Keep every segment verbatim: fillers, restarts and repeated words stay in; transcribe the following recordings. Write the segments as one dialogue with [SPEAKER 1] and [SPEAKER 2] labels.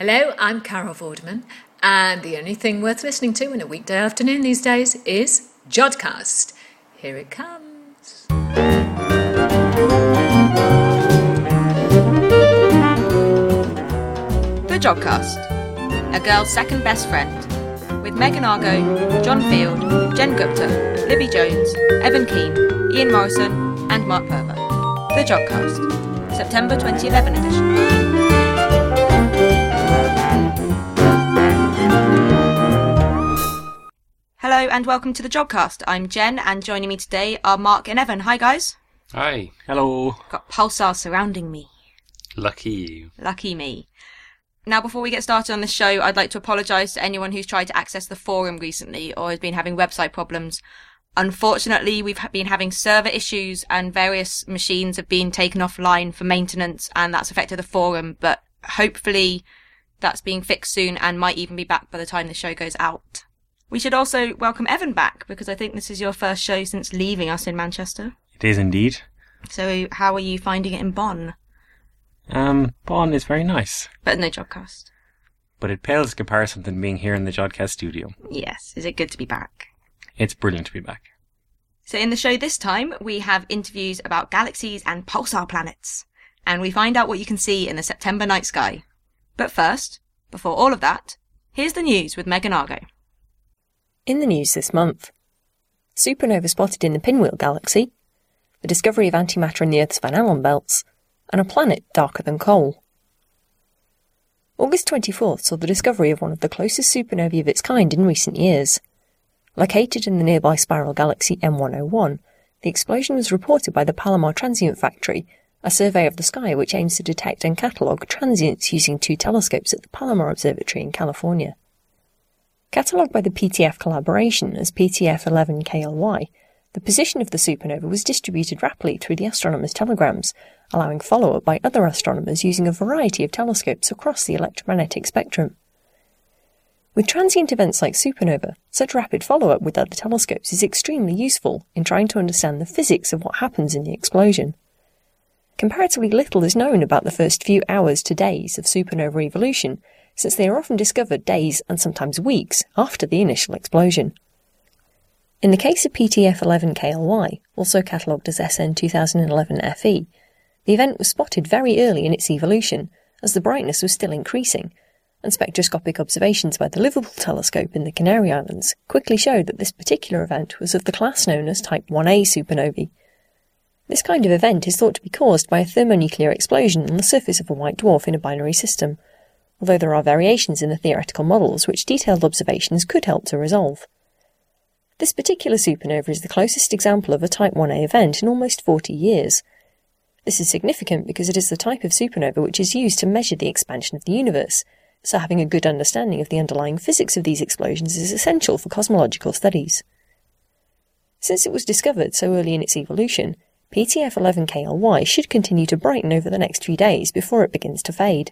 [SPEAKER 1] Hello, I'm Carol Vorderman, and the only thing worth listening to in a weekday afternoon these days is Jodcast. Here it comes.
[SPEAKER 2] The Jodcast, a girl's second best friend, with Megan Argo, John Field, Jen Gupta, Libby Jones, Evan Keane, Ian Morrison, and Mark Purver. The Jodcast, September twenty eleven edition. Hello and welcome to the Jodcast. I'm Jen, and joining me today are Mark and Evan. Hi guys.
[SPEAKER 3] Hi. Hello.
[SPEAKER 2] Got Pulsar surrounding me.
[SPEAKER 3] Lucky you.
[SPEAKER 2] Lucky me. Now, before we get started on this show, I'd like to apologise to anyone who's tried to access the forum recently or has been having website problems. Unfortunately, we've been having server issues and various machines have been taken offline for maintenance, and that's affected the forum, but hopefully that's being fixed soon and might even be back by the time the show goes out. We should also welcome Evan back, because I think this is your first show since leaving us in Manchester.
[SPEAKER 4] It is indeed.
[SPEAKER 2] So how are you finding it in Bonn?
[SPEAKER 4] Um, Bonn is very nice.
[SPEAKER 2] But no Jodcast.
[SPEAKER 4] But it pales in comparison to being here in the Jodcast studio.
[SPEAKER 2] Yes. Is it good to be back?
[SPEAKER 4] It's brilliant to be back.
[SPEAKER 2] So in the show this time, we have interviews about galaxies and pulsar planets. And we find out what you can see in the September night sky. But first, before all of that, here's the news with Megan Argo.
[SPEAKER 5] In the news this month, supernova spotted in the Pinwheel Galaxy, the discovery of antimatter in the Earth's Van Allen belts, and a planet darker than coal. August twenty-fourth saw the discovery of one of the closest supernovae of its kind in recent years. Located in the nearby spiral galaxy M one oh one, the explosion was reported by the Palomar Transient Factory, a survey of the sky which aims to detect and catalogue transients using two telescopes at the Palomar Observatory in California. Catalogued by the P T F collaboration as P T F eleven K L Y, the position of the supernova was distributed rapidly through the astronomers' telegrams, allowing follow-up by other astronomers using a variety of telescopes across the electromagnetic spectrum. With transient events like supernova, such rapid follow-up with other telescopes is extremely useful in trying to understand the physics of what happens in the explosion. Comparatively little is known about the first few hours to days of supernova evolution, since they are often discovered days and sometimes weeks after the initial explosion. In the case of P T F eleven K L Y, also catalogued as S N twenty eleven F E, the event was spotted very early in its evolution, as the brightness was still increasing, and spectroscopic observations by the Liverpool telescope in the Canary Islands quickly showed that this particular event was of the class known as Type one A supernovae. This kind of event is thought to be caused by a thermonuclear explosion on the surface of a white dwarf in a binary system, although there are variations in the theoretical models which detailed observations could help to resolve. This particular supernova is the closest example of a Type one A event in almost forty years. This is significant because it is the type of supernova which is used to measure the expansion of the universe, so having a good understanding of the underlying physics of these explosions is essential for cosmological studies. Since it was discovered so early in its evolution, P T F eleven K L Y should continue to brighten over the next few days before it begins to fade.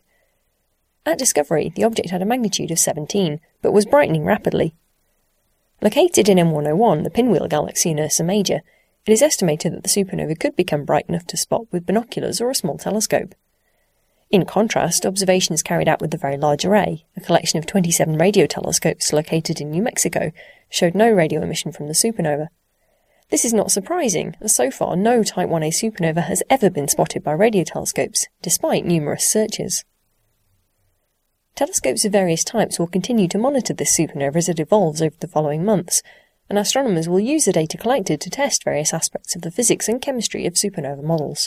[SPEAKER 5] At discovery, the object had a magnitude of seventeen, but was brightening rapidly. Located in M one oh one, the Pinwheel Galaxy in Ursa Major, it is estimated that the supernova could become bright enough to spot with binoculars or a small telescope. In contrast, observations carried out with the Very Large Array, a collection of twenty-seven radio telescopes located in New Mexico, showed no radio emission from the supernova. This is not surprising, as so far no Type one A supernova has ever been spotted by radio telescopes, despite numerous searches. Telescopes of various types will continue to monitor this supernova as it evolves over the following months, and astronomers will use the data collected to test various aspects of the physics and chemistry of supernova models.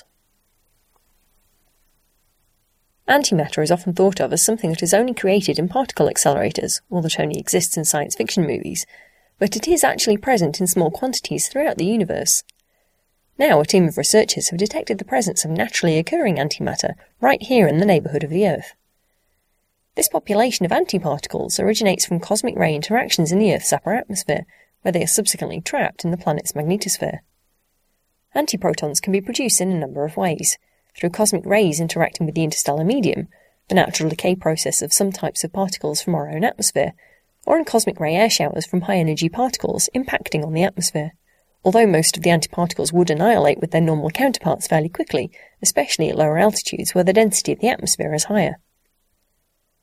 [SPEAKER 5] Antimatter is often thought of as something that is only created in particle accelerators, or that only exists in science fiction movies, but it is actually present in small quantities throughout the universe. Now a team of researchers have detected the presence of naturally occurring antimatter right here in the neighbourhood of the Earth. This population of antiparticles originates from cosmic ray interactions in the Earth's upper atmosphere, where they are subsequently trapped in the planet's magnetosphere. Antiprotons can be produced in a number of ways, through cosmic rays interacting with the interstellar medium, the natural decay process of some types of particles from our own atmosphere, or in cosmic ray air showers from high-energy particles impacting on the atmosphere, although most of the antiparticles would annihilate with their normal counterparts fairly quickly, especially at lower altitudes where the density of the atmosphere is higher.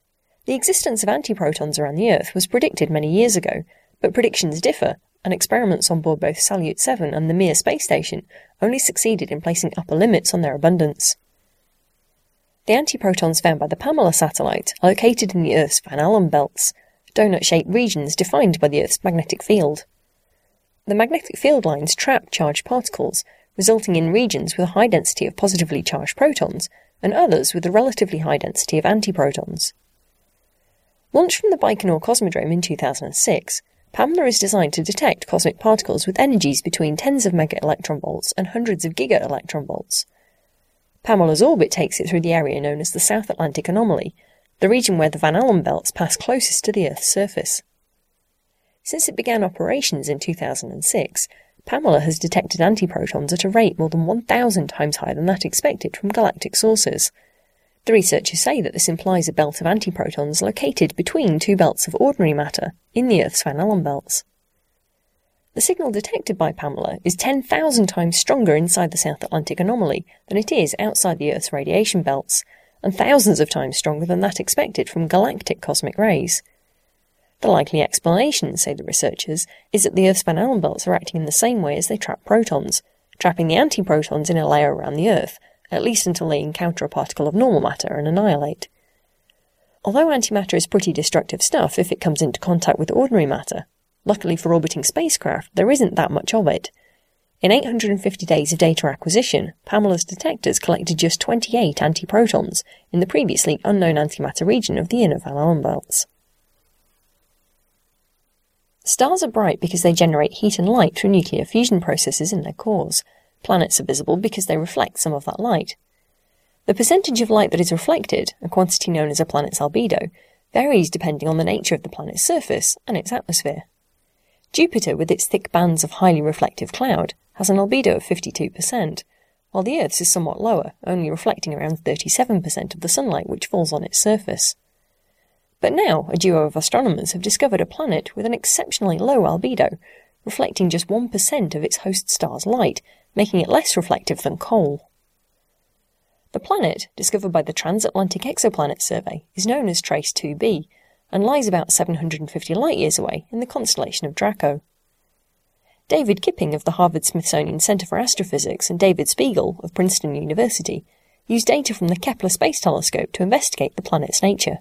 [SPEAKER 5] The existence of antiprotons around the Earth was predicted many years ago, but predictions differ, and experiments on board both Salyut seven and the Mir space station only succeeded in placing upper limits on their abundance. The antiprotons found by the Pamela satellite are located in the Earth's Van Allen belts, donut-shaped regions defined by the Earth's magnetic field. The magnetic field lines trap charged particles, resulting in regions with a high density of positively charged protons, and others with a relatively high density of antiprotons. Launched from the Baikonur Cosmodrome in two thousand six, Pamela is designed to detect cosmic particles with energies between tens of mega-electronvolts and hundreds of giga-electronvolts. Pamela's orbit takes it through the area known as the South Atlantic Anomaly, the region where the Van Allen belts pass closest to the Earth's surface. Since it began operations in two thousand six, Pamela has detected antiprotons at a rate more than one thousand times higher than that expected from galactic sources. The researchers say that this implies a belt of antiprotons located between two belts of ordinary matter in the Earth's Van Allen belts. The signal detected by Pamela is ten thousand times stronger inside the South Atlantic Anomaly than it is outside the Earth's radiation belts, and thousands of times stronger than that expected from galactic cosmic rays. The likely explanation, say the researchers, is that the Earth's Van Allen belts are acting in the same way as they trap protons, trapping the antiprotons in a layer around the Earth, at least until they encounter a particle of normal matter and annihilate. Although antimatter is pretty destructive stuff if it comes into contact with ordinary matter, luckily for orbiting spacecraft there isn't that much of it. In eight hundred fifty days of data acquisition, Pamela's detectors collected just twenty-eight antiprotons in the previously unknown antimatter region of the inner Van Allen belts. Stars are bright because they generate heat and light through nuclear fusion processes in their cores. Planets are visible because they reflect some of that light. The percentage of light that is reflected, a quantity known as a planet's albedo, varies depending on the nature of the planet's surface and its atmosphere. Jupiter, with its thick bands of highly reflective cloud, has an albedo of fifty-two percent, while the Earth's is somewhat lower, only reflecting around thirty-seven percent of the sunlight which falls on its surface. But now, a duo of astronomers have discovered a planet with an exceptionally low albedo, reflecting just one percent of its host star's light, making it less reflective than coal. The planet, discovered by the Transatlantic Exoplanet Survey, is known as Trace two b, and lies about seven hundred fifty light-years away in the constellation of Draco. David Kipping of the Harvard-Smithsonian Center for Astrophysics and David Spiegel of Princeton University used data from the Kepler Space Telescope to investigate the planet's nature.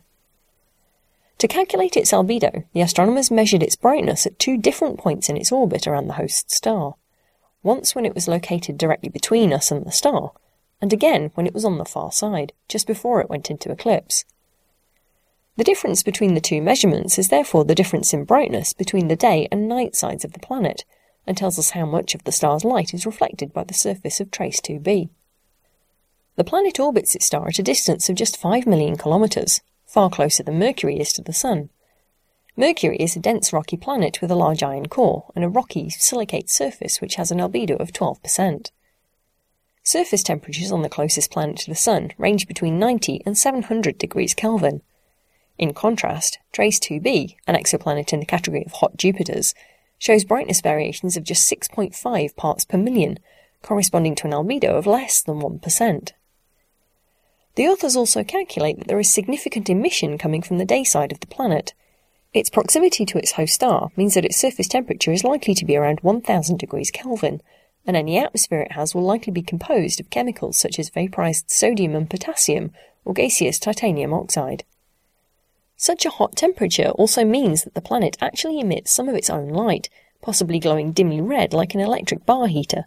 [SPEAKER 5] To calculate its albedo, the astronomers measured its brightness at two different points in its orbit around the host star, once when it was located directly between us and the star, and again when it was on the far side, just before it went into eclipse. The difference between the two measurements is therefore the difference in brightness between the day and night sides of the planet, and tells us how much of the star's light is reflected by the surface of Trace two b. The planet orbits its star at a distance of just five million kilometres, far closer than Mercury is to the Sun. Mercury is a dense rocky planet with a large iron core and a rocky silicate surface which has an albedo of twelve percent. Surface temperatures on the closest planet to the Sun range between ninety and seven hundred degrees Kelvin. In contrast, Trace two b, an exoplanet in the category of hot Jupiters, shows brightness variations of just six point five parts per million, corresponding to an albedo of less than one percent. The authors also calculate that there is significant emission coming from the day side of the planet. Its proximity to its host star means that its surface temperature is likely to be around one thousand degrees Kelvin, and any atmosphere it has will likely be composed of chemicals such as vaporized sodium and potassium or gaseous titanium oxide. Such a hot temperature also means that the planet actually emits some of its own light, possibly glowing dimly red like an electric bar heater.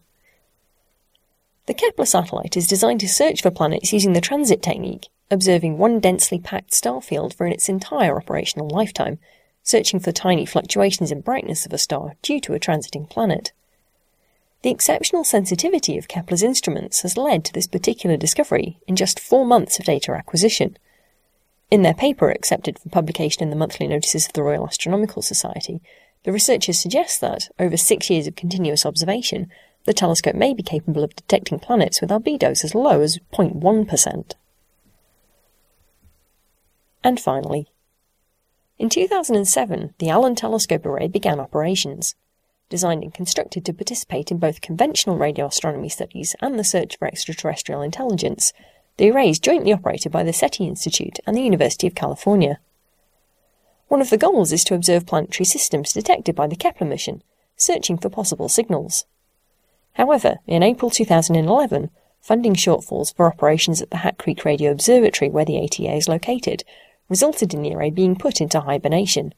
[SPEAKER 5] The Kepler satellite is designed to search for planets using the transit technique, observing one densely packed star field for its entire operational lifetime, searching for tiny fluctuations in brightness of a star due to a transiting planet. The exceptional sensitivity of Kepler's instruments has led to this particular discovery in just four months of data acquisition. In their paper accepted for publication in the monthly notices of the Royal Astronomical Society, the researchers suggest that, over six years of continuous observation, the telescope may be capable of detecting planets with albedos as low as zero point one percent. And finally, in two thousand seven, the Allen Telescope Array began operations. Designed and constructed to participate in both conventional radio astronomy studies and the search for extraterrestrial intelligence, the array is jointly operated by the SETI Institute and the University of California. One of the goals is to observe planetary systems detected by the Kepler mission, searching for possible signals. However, in April two thousand eleven, funding shortfalls for operations at the Hat Creek Radio Observatory, where the A T A is located, resulted in the array being put into hibernation.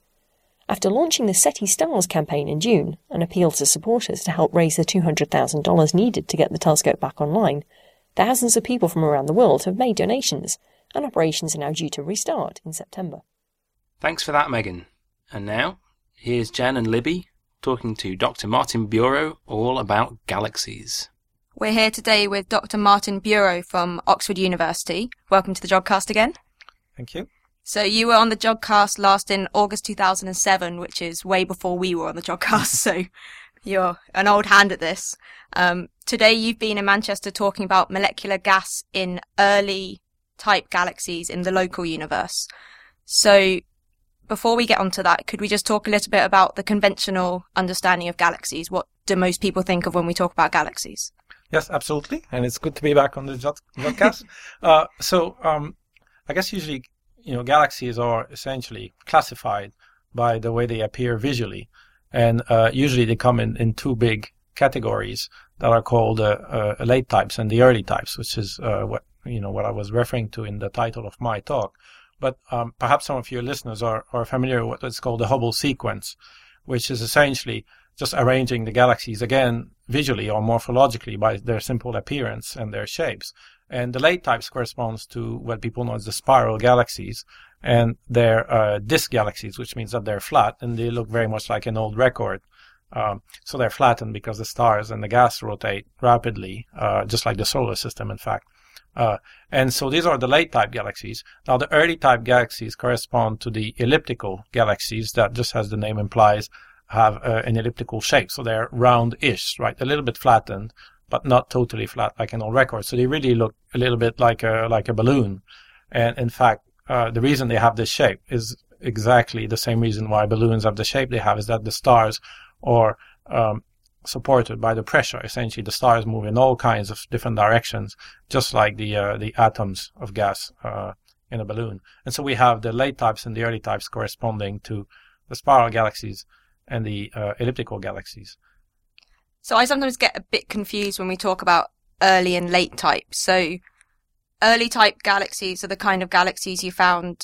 [SPEAKER 5] After launching the SETI STARS campaign in June, an appeal to supporters to help raise the two hundred thousand dollars needed to get the telescope back online, thousands of people from around the world have made donations, and operations are now due to restart in September.
[SPEAKER 3] Thanks for that, Megan. And now, here's Jen and Libby talking to Doctor Martin Bureau all about galaxies.
[SPEAKER 2] We're here today with Doctor Martin Bureau from Oxford University. Welcome to the Jodcast again.
[SPEAKER 6] Thank you.
[SPEAKER 2] So you were on the Jodcast last in August two thousand seven, which is way before we were on the Jodcast, so you're an old hand at this. Um, today you've been in Manchester talking about molecular gas in early type galaxies in the local universe. So before we get onto that, could we just talk a little bit about the conventional understanding of galaxies? What do most people think of when we talk about galaxies?
[SPEAKER 6] Yes, absolutely. And it's good to be back on the Jod- Jodcast. uh, so um, I guess usually, you know, galaxies are essentially classified by the way they appear visually. And uh, usually they come in, in two big categories that are called uh, uh, late types and the early types, which is uh, what, you know, what I was referring to in the title of my talk. But um, perhaps some of your listeners are, are familiar with what's called the Hubble sequence, which is essentially just arranging the galaxies again visually or morphologically by their simple appearance and their shapes. And the late types corresponds to what people know as the spiral galaxies, and they're uh, disk galaxies, which means that they're flat and they look very much like an old record. Um, so they're flattened because the stars and the gas rotate rapidly, uh, just like the solar system, in fact. Uh, and so these are the late type galaxies. Now the early type galaxies correspond to the elliptical galaxies that, just as the name implies, have uh, an elliptical shape. So they're round-ish, right? A little bit flattened, but not totally flat like an old record. So they really look a little bit like a, like a balloon. And in fact, uh, the reason they have this shape is exactly the same reason why balloons have the shape they have, is that the stars are um, supported by the pressure. Essentially, the stars move in all kinds of different directions, just like the uh, the atoms of gas uh, in a balloon. And so we have the late types and the early types corresponding to the spiral galaxies and the uh, elliptical galaxies.
[SPEAKER 2] So I sometimes get a bit confused when we talk about early and late type. So early type galaxies are the kind of galaxies you found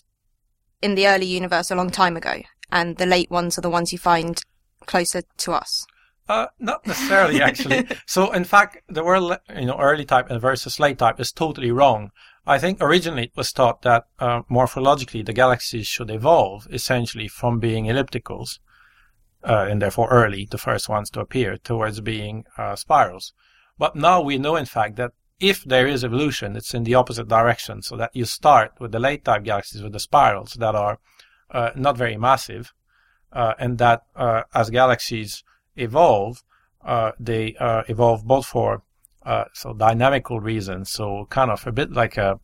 [SPEAKER 2] in the early universe a long time ago, and the late ones are the ones you find closer to us.
[SPEAKER 6] Uh, not necessarily, actually. So, in fact, the word, you know, early type versus late type is totally wrong. I think originally it was thought that uh, morphologically the galaxies should evolve essentially from being ellipticals, uh, and therefore early, the first ones to appear, towards being uh, spirals. But now we know, in fact, that if there is evolution, it's in the opposite direction, so that you start with the late type galaxies with the spirals that are uh, not very massive, uh, and that uh, as galaxies evolve, uh, they uh, evolve both for uh, so dynamical reasons, so kind of a bit like a,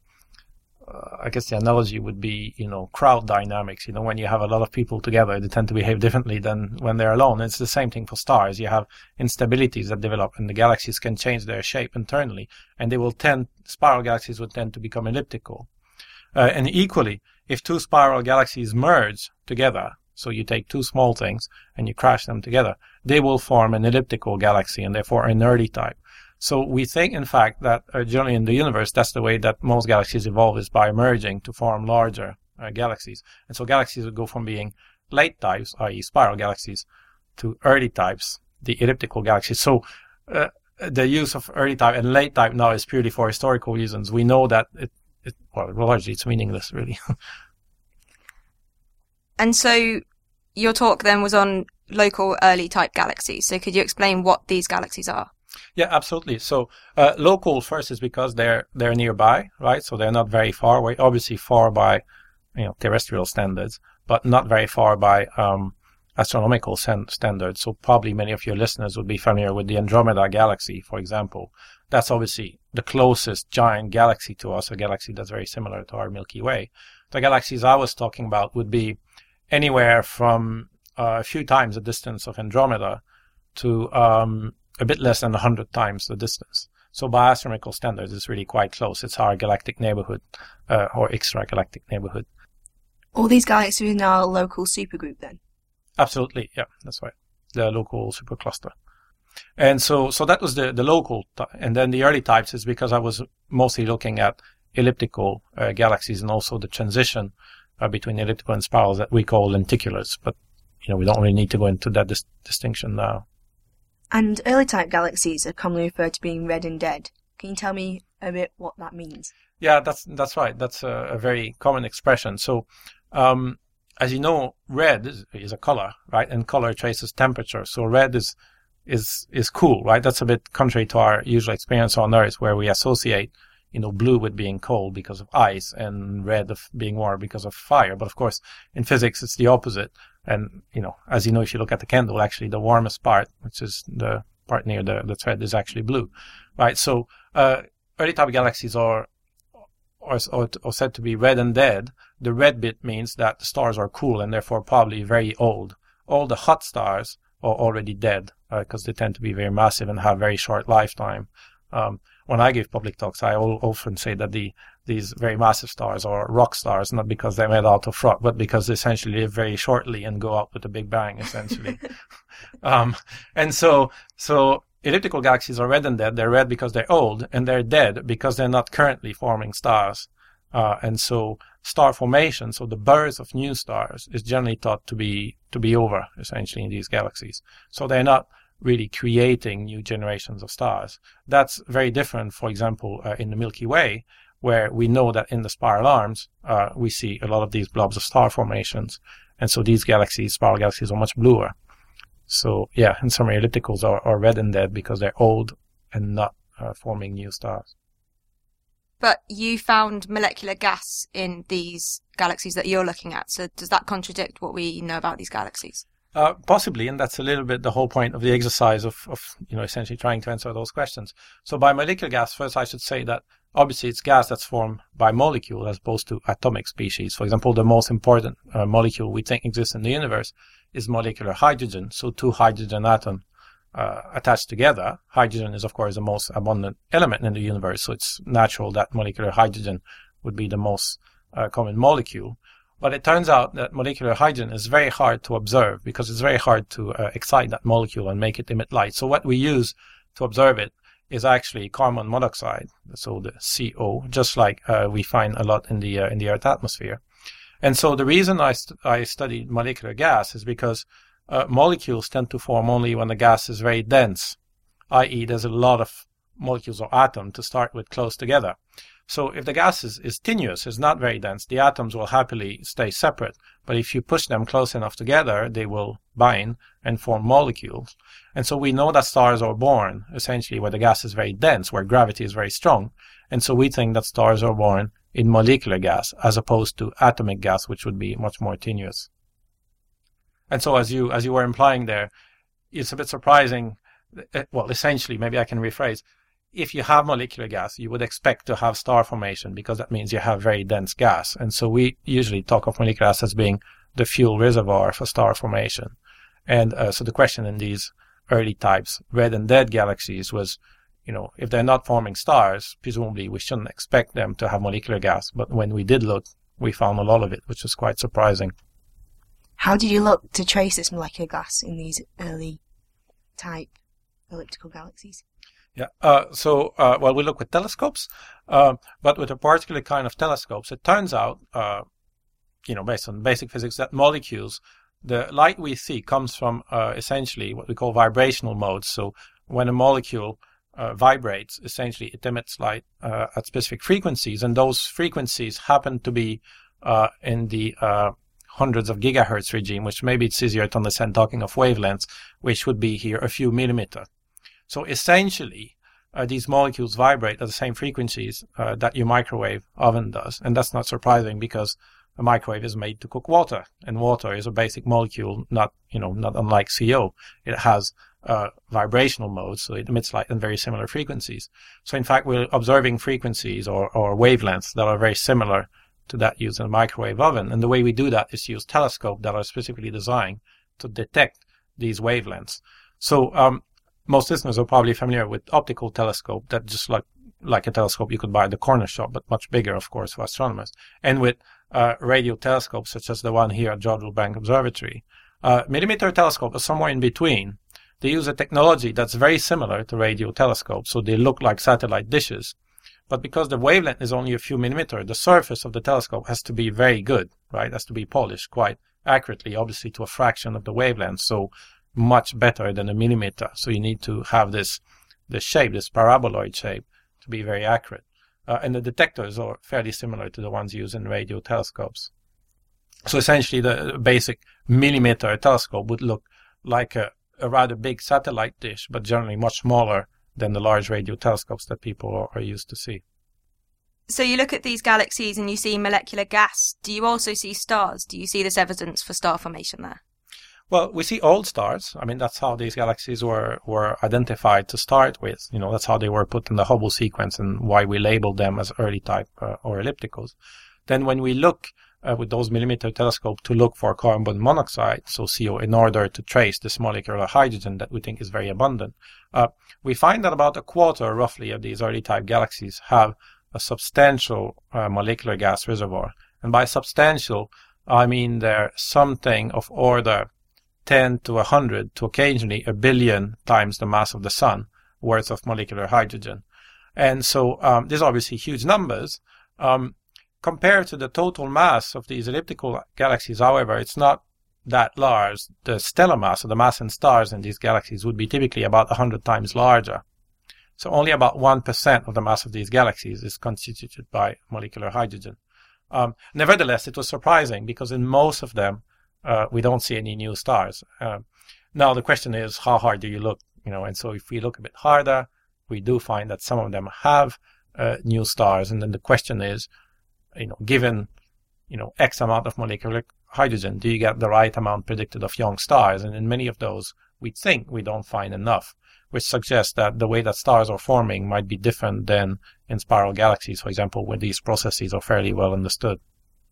[SPEAKER 6] uh, I guess the analogy would be, you know, crowd dynamics. You know, when you have a lot of people together, they tend to behave differently than when they're alone. It's the same thing for stars. You have instabilities that develop, and the galaxies can change their shape internally, and they will tend, spiral galaxies would tend to become elliptical. Uh, and equally, if two spiral galaxies merge together, so you take two small things and you crash them together, they will form an elliptical galaxy and therefore an early type. So we think, in fact, that uh, generally in the universe, that's the way that most galaxies evolve, is by merging to form larger uh, galaxies. And so galaxies would go from being late types, that is spiral galaxies, to early types, the elliptical galaxies. So uh, the use of early type and late type now is purely for historical reasons. We know that it, it well, largely it's meaningless, really.
[SPEAKER 2] And so your talk then was on local early type galaxies. So could you explain what these galaxies are?
[SPEAKER 6] Yeah, absolutely. So uh, local first is because they're they're nearby, right? So they're not very far away. Obviously far by, you know, terrestrial standards, but not very far by um, astronomical standards. So probably many of your listeners would be familiar with the Andromeda galaxy, for example. That's obviously the closest giant galaxy to us, a galaxy that's very similar to our Milky Way. The galaxies I was talking about would be anywhere from uh, a few times the distance of Andromeda to um, a bit less than one hundred times the distance. So by astronomical standards, it's really quite close. It's our galactic neighborhood, uh, or extragalactic neighborhood.
[SPEAKER 7] All these galaxies are in our local supergroup then?
[SPEAKER 6] Absolutely, yeah, that's right. The local supercluster. And so, so that was the, the local, t- and then the early types is because I was mostly looking at elliptical uh, galaxies and also the transition uh, between elliptical and spirals that we call lenticulars. But, you know, we don't really need to go into that dis- distinction now.
[SPEAKER 7] And early type galaxies are commonly referred to being red and dead. Can you tell me a bit what that means?
[SPEAKER 6] Yeah, that's that's right. That's a, a very common expression. So, um, as you know, red is, is a color, right? And color traces temperature. So red is is is cool, right? That's a bit contrary to our usual experience on Earth, where we associate, you know, blue with being cold because of ice and red of being warm because of fire. But of course, in physics, it's the opposite. And, you know, as you know, if you look at the candle, actually the warmest part, which is the part near the, the thread, is actually blue, right? So, uh, early type galaxies are, are, are said to be red and dead. The red bit means that the stars are cool and therefore probably very old. All the hot stars are already dead, because uh, they tend to be very massive and have very short lifetime. Um, when I give public talks, I often say that the these very massive stars are rock stars, not because they're made out of rock, but because they essentially live very shortly and go out with a big bang, essentially. um, and so, so elliptical galaxies are red and dead. They're red because they're old, and they're dead because they're not currently forming stars. Uh, and so star formation, so the birth of new stars, is generally thought to be to be over, essentially, in these galaxies. So they're not really creating new generations of stars. That's very different, for example, uh, in the Milky Way, where we know that in the spiral arms, uh, we see a lot of these blobs of star formations. And so these galaxies, spiral galaxies, are much bluer. So, yeah, in summary, ellipticals are, are red and dead because they're old and not uh, forming new stars.
[SPEAKER 2] But you found molecular gas in these galaxies that you're looking at. So does that contradict what we know about these galaxies?
[SPEAKER 6] Uh, possibly, and that's a little bit the whole point of the exercise of, of, you know, essentially trying to answer those questions. So by molecular gas, first I should say that obviously it's gas that's formed by molecule as opposed to atomic species. For example, the most important uh, molecule we think exists in the universe is molecular hydrogen. So two hydrogen atoms uh, attached together. Hydrogen is, of course, the most abundant element in the universe, so it's natural that molecular hydrogen would be the most uh, common molecule. But it turns out that molecular hydrogen is very hard to observe because it's very hard to uh, excite that molecule and make it emit light. So what we use to observe it is actually carbon monoxide, so the C O, just like uh, we find a lot in the uh, in the Earth atmosphere. And so the reason I st- I studied molecular gas is because uh, molecules tend to form only when the gas is very dense, that is, there's a lot of molecules or atoms to start with close together. So if the gas is, is tenuous, is not very dense, the atoms will happily stay separate. But if you push them close enough together, they will bind and form molecules. And so we know that stars are born essentially where the gas is very dense, where gravity is very strong. And so we think that stars are born in molecular gas as opposed to atomic gas, which would be much more tenuous. And so as you, as you were implying there, it's a bit surprising. Well, essentially, maybe I can rephrase. If you have molecular gas, you would expect to have star formation because that means you have very dense gas. And so we usually talk of molecular gas as being the fuel reservoir for star formation. And uh, so the question in these early types, red and dead galaxies, was, you know, if they're not forming stars, presumably we shouldn't expect them to have molecular gas. But when we did look, we found a lot of it, which was quite surprising.
[SPEAKER 7] How did you look to trace this molecular gas in these early type elliptical galaxies?
[SPEAKER 6] Yeah. Uh, so, uh, well, we look with telescopes, uh, but with a particular kind of telescopes, it turns out, uh, you know, based on basic physics, that molecules, the light we see comes from uh, essentially what we call vibrational modes. So when a molecule uh, vibrates, essentially it emits light uh, at specific frequencies, and those frequencies happen to be uh, in the uh, hundreds of gigahertz regime, which maybe it's easier to understand talking of wavelengths, which would be here a few millimeter. So essentially, uh, these molecules vibrate at the same frequencies uh, that your microwave oven does. And that's not surprising because a microwave is made to cook water. And water is a basic molecule, not, you know, not unlike C O. It has uh, vibrational modes, so it emits light at very similar frequencies. So in fact, we're observing frequencies or, or wavelengths that are very similar to that used in a microwave oven. And the way we do that is to use telescopes that are specifically designed to detect these wavelengths. So, um, most listeners are probably familiar with optical telescope that just like like a telescope you could buy at the corner shop, but much bigger, of course, for astronomers. And with uh, radio telescopes, such as the one here at Jodrell Bank Observatory, uh, millimeter telescope is somewhere in between. They use a technology that's very similar to radio telescopes, so they look like satellite dishes. But because the wavelength is only a few millimeters, the surface of the telescope has to be very good, right? It has to be polished quite accurately, obviously to a fraction of the wavelength, so much better than a millimeter. So you need to have this, this shape, this paraboloid shape, to be very accurate. Uh, and the detectors are fairly similar to the ones used in radio telescopes. So essentially the basic millimeter telescope would look like a, a rather big satellite dish, but generally much smaller than the large radio telescopes that people are, are used to see.
[SPEAKER 2] So you look at these galaxies and you see molecular gas. Do you also see stars? Do you see this evidence for star formation there?
[SPEAKER 6] Well, we see old stars. I mean, that's how these galaxies were, were identified to start with. You know, that's how they were put in the Hubble sequence and why we labeled them as early type uh, or ellipticals. Then when we look uh, with those millimeter telescope to look for carbon monoxide, so C O, in order to trace this molecular hydrogen that we think is very abundant, uh, we find that about a quarter, roughly, of these early type galaxies have a substantial uh, molecular gas reservoir. And by substantial, I mean they're something of order ten to one hundred to occasionally a billion times the mass of the sun worth of molecular hydrogen. And so um, these are obviously huge numbers. Um, compared to the total mass of these elliptical galaxies, however, it's not that large. The stellar mass, or the mass in stars in these galaxies, would be typically about one hundred times larger. So only about one percent of the mass of these galaxies is constituted by molecular hydrogen. Um, nevertheless, it was surprising because in most of them, Uh, we don't see any new stars. Uh, now the question is, how hard do you look? You know, and so if we look a bit harder, we do find that some of them have uh, new stars. And then the question is, you know, given, you know, X amount of molecular hydrogen, do you get the right amount predicted of young stars? And in many of those, we think we don't find enough, which suggests that the way that stars are forming might be different than in spiral galaxies, for example, where these processes are fairly well understood.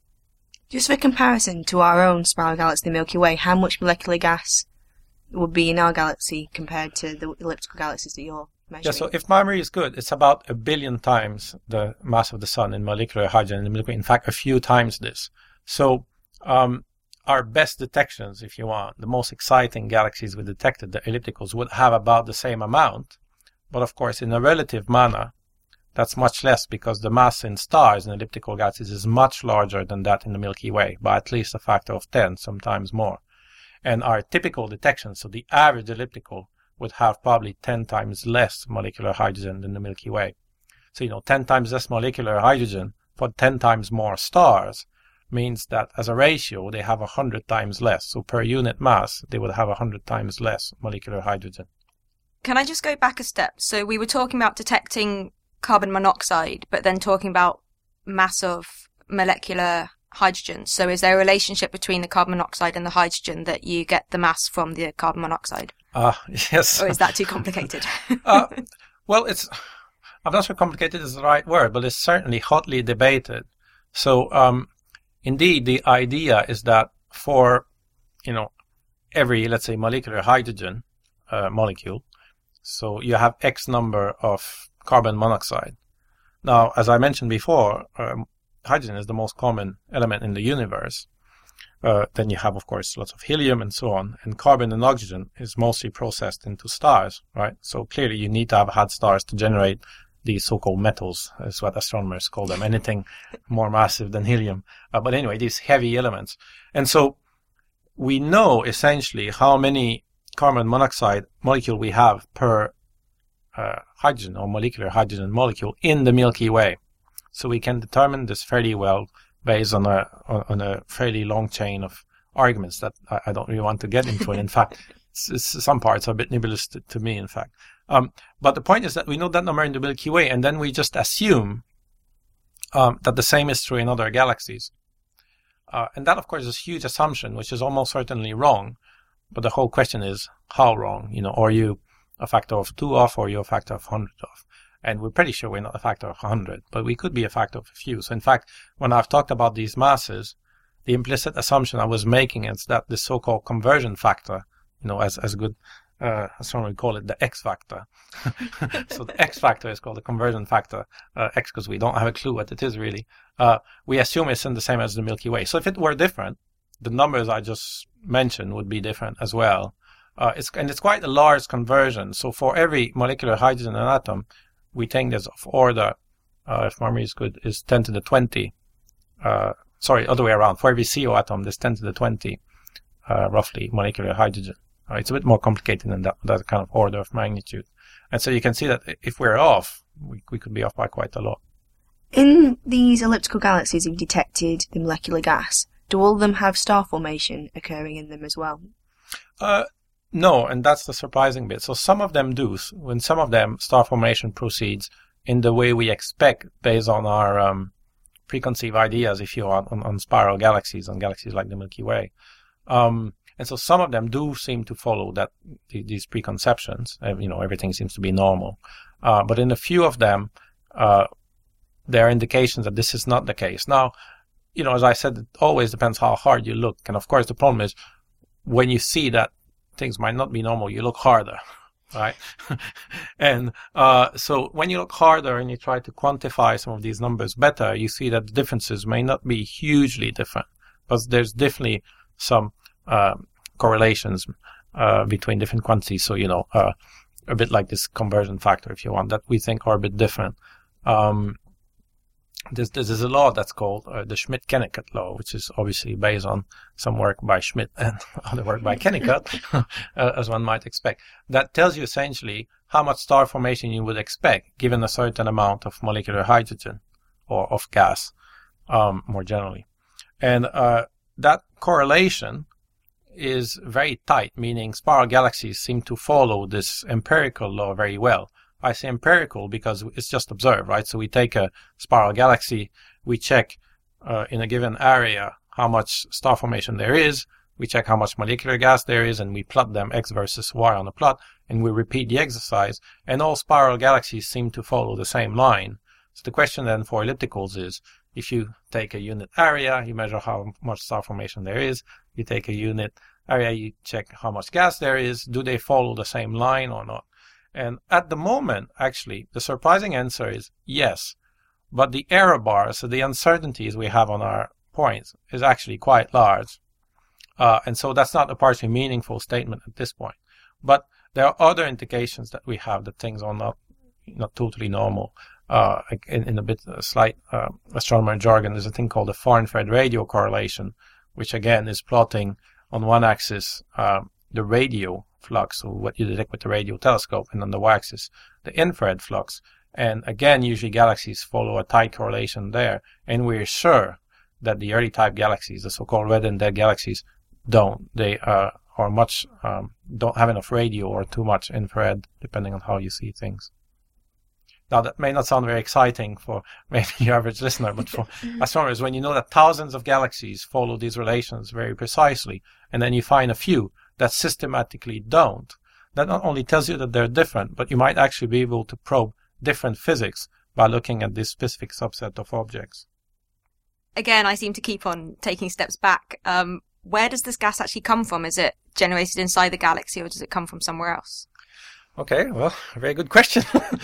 [SPEAKER 7] Just for comparison to our own spiral galaxy, the Milky Way, how much molecular gas would be in our galaxy compared to the elliptical galaxies that you're measuring?
[SPEAKER 6] Yeah, so if my memory is good, it's about a billion times the mass of the sun in molecular hydrogen in the Milky Way. In fact, a few times this. So um, our best detections, if you want, the most exciting galaxies we detected, the ellipticals, would have about the same amount. But of course, in a relative manner, that's much less because the mass in stars in elliptical galaxies is much larger than that in the Milky Way, by at least a factor of ten, sometimes more. And our typical detection, so the average elliptical, would have probably ten times less molecular hydrogen than the Milky Way. So, you know, ten times less molecular hydrogen for ten times more stars means that as a ratio, they have one hundred times less. So per unit mass, they would have one hundred times less molecular hydrogen.
[SPEAKER 2] Can I just go back a step? So we were talking about detecting carbon monoxide, but then talking about mass of molecular hydrogen. So is there a relationship between the carbon monoxide and the hydrogen that you get the mass from the carbon monoxide?
[SPEAKER 6] Ah, uh, yes.
[SPEAKER 2] Or is that too complicated?
[SPEAKER 6] uh, well, it's, I'm not sure complicated is the right word, but it's certainly hotly debated. So, um, indeed, the idea is that for, you know, every, let's say, molecular hydrogen uh, molecule, so you have X number of carbon monoxide. Now, as I mentioned before, um, hydrogen is the most common element in the universe. Uh, then you have, of course, lots of helium and so on. And carbon and oxygen is mostly processed into stars, right? So clearly you need to have had stars to generate these so-called metals, is what astronomers call them, anything more massive than helium. Uh, but anyway, these heavy elements. And so we know essentially how many carbon monoxide molecule we have per Uh, hydrogen or molecular hydrogen molecule in the Milky Way. So we can determine this fairly well based on a on a fairly long chain of arguments that I, I don't really want to get into. And in fact, it's, it's, some parts are a bit nebulous to, to me, in fact. Um, but the point is that we know that number in the Milky Way, and then we just assume um, that the same is true in other galaxies. Uh, and that, of course, is a huge assumption, which is almost certainly wrong. But the whole question is, how wrong? You know, are you a factor of two off, or you're a factor of one hundred off? And we're pretty sure we're not a factor of one hundred, but we could be a factor of a few. So in fact, when I've talked about these masses, the implicit assumption I was making is that the so-called conversion factor, you know, as, as good uh, astronomers call it the X factor. So the X factor is called the conversion factor, uh, X, because we don't have a clue what it is really. Uh, we assume it's in the same as the Milky Way. So if it were different, the numbers I just mentioned would be different as well. Uh, it's, and it's quite a large conversion. So for every molecular hydrogen in an atom, we think there's of order, uh, if memory is good, is ten to the twenty. Uh, sorry, other way around. For every C O atom, there's ten to the twenty, uh, roughly, molecular hydrogen. Uh, it's a bit more complicated than that, that kind of order of magnitude. And so you can see that if we're off, we, we could be off by quite a lot.
[SPEAKER 7] In these elliptical galaxies you've detected the molecular gas, do all of them have star formation occurring in them as well?
[SPEAKER 6] Uh, no, and that's the surprising bit. So some of them do. When some of them, star formation proceeds in the way we expect based on our um, preconceived ideas, if you want, on, on spiral galaxies, on galaxies like the Milky Way. Um, and so some of them do seem to follow that these preconceptions. Uh, you know, everything seems to be normal. Uh, but in a few of them, uh, there are indications that this is not the case. Now, you know, as I said, it always depends how hard you look. And of course, the problem is when you see that things might not be normal, you look harder, right? And uh, so when you look harder and you try to quantify some of these numbers better, you see that the differences may not be hugely different, but there's definitely some uh, correlations uh, between different quantities. So, you know, uh, a bit like this conversion factor, if you want, that we think are a bit different. Um, There's, there's a law that's called uh, the Schmidt-Kennicutt law, which is obviously based on some work by Schmidt and other work by Kennicutt, uh, as one might expect. That tells you essentially how much star formation you would expect given a certain amount of molecular hydrogen or of gas, um, more generally. And uh, that correlation is very tight, meaning spiral galaxies seem to follow this empirical law very well. I say empirical because it's just observed, right? So we take a spiral galaxy, we check uh, in a given area how much star formation there is, we check how much molecular gas there is, and we plot them X versus Y on the plot, and we repeat the exercise, and all spiral galaxies seem to follow the same line. So the question then for ellipticals is, if you take a unit area, you measure how much star formation there is, you take a unit area, you check how much gas there is, do they follow the same line or not? And at the moment, actually, the surprising answer is yes. But the error bar, so the uncertainties we have on our points, is actually quite large. Uh, and so that's not a partially meaningful statement at this point. But there are other indications that we have that things are not not totally normal. Uh, in, in a bit a slight uh, astronomer jargon, there's a thing called the far-infrared radio correlation, which again is plotting on one axis uh, the radio flux, so what you detect with the radio telescope, and on the y-axis the infrared flux. And again, usually galaxies follow a tight correlation there, and we're sure that the early type galaxies, the so-called red and dead galaxies, don't. They uh, are much um, don't have enough radio or too much infrared, depending on how you see things. Now, that may not sound very exciting for maybe your average listener, but for astronomers, when you know that thousands of galaxies follow these relations very precisely, and then you find a few that systematically don't, that not only tells you that they're different, but you might actually be able to probe different physics by looking at this specific subset of objects.
[SPEAKER 2] Again, I seem to keep on taking steps back. Um, where does this gas actually come from? Is it generated inside the galaxy, or does it come from somewhere else? Okay,
[SPEAKER 6] well, a very good question.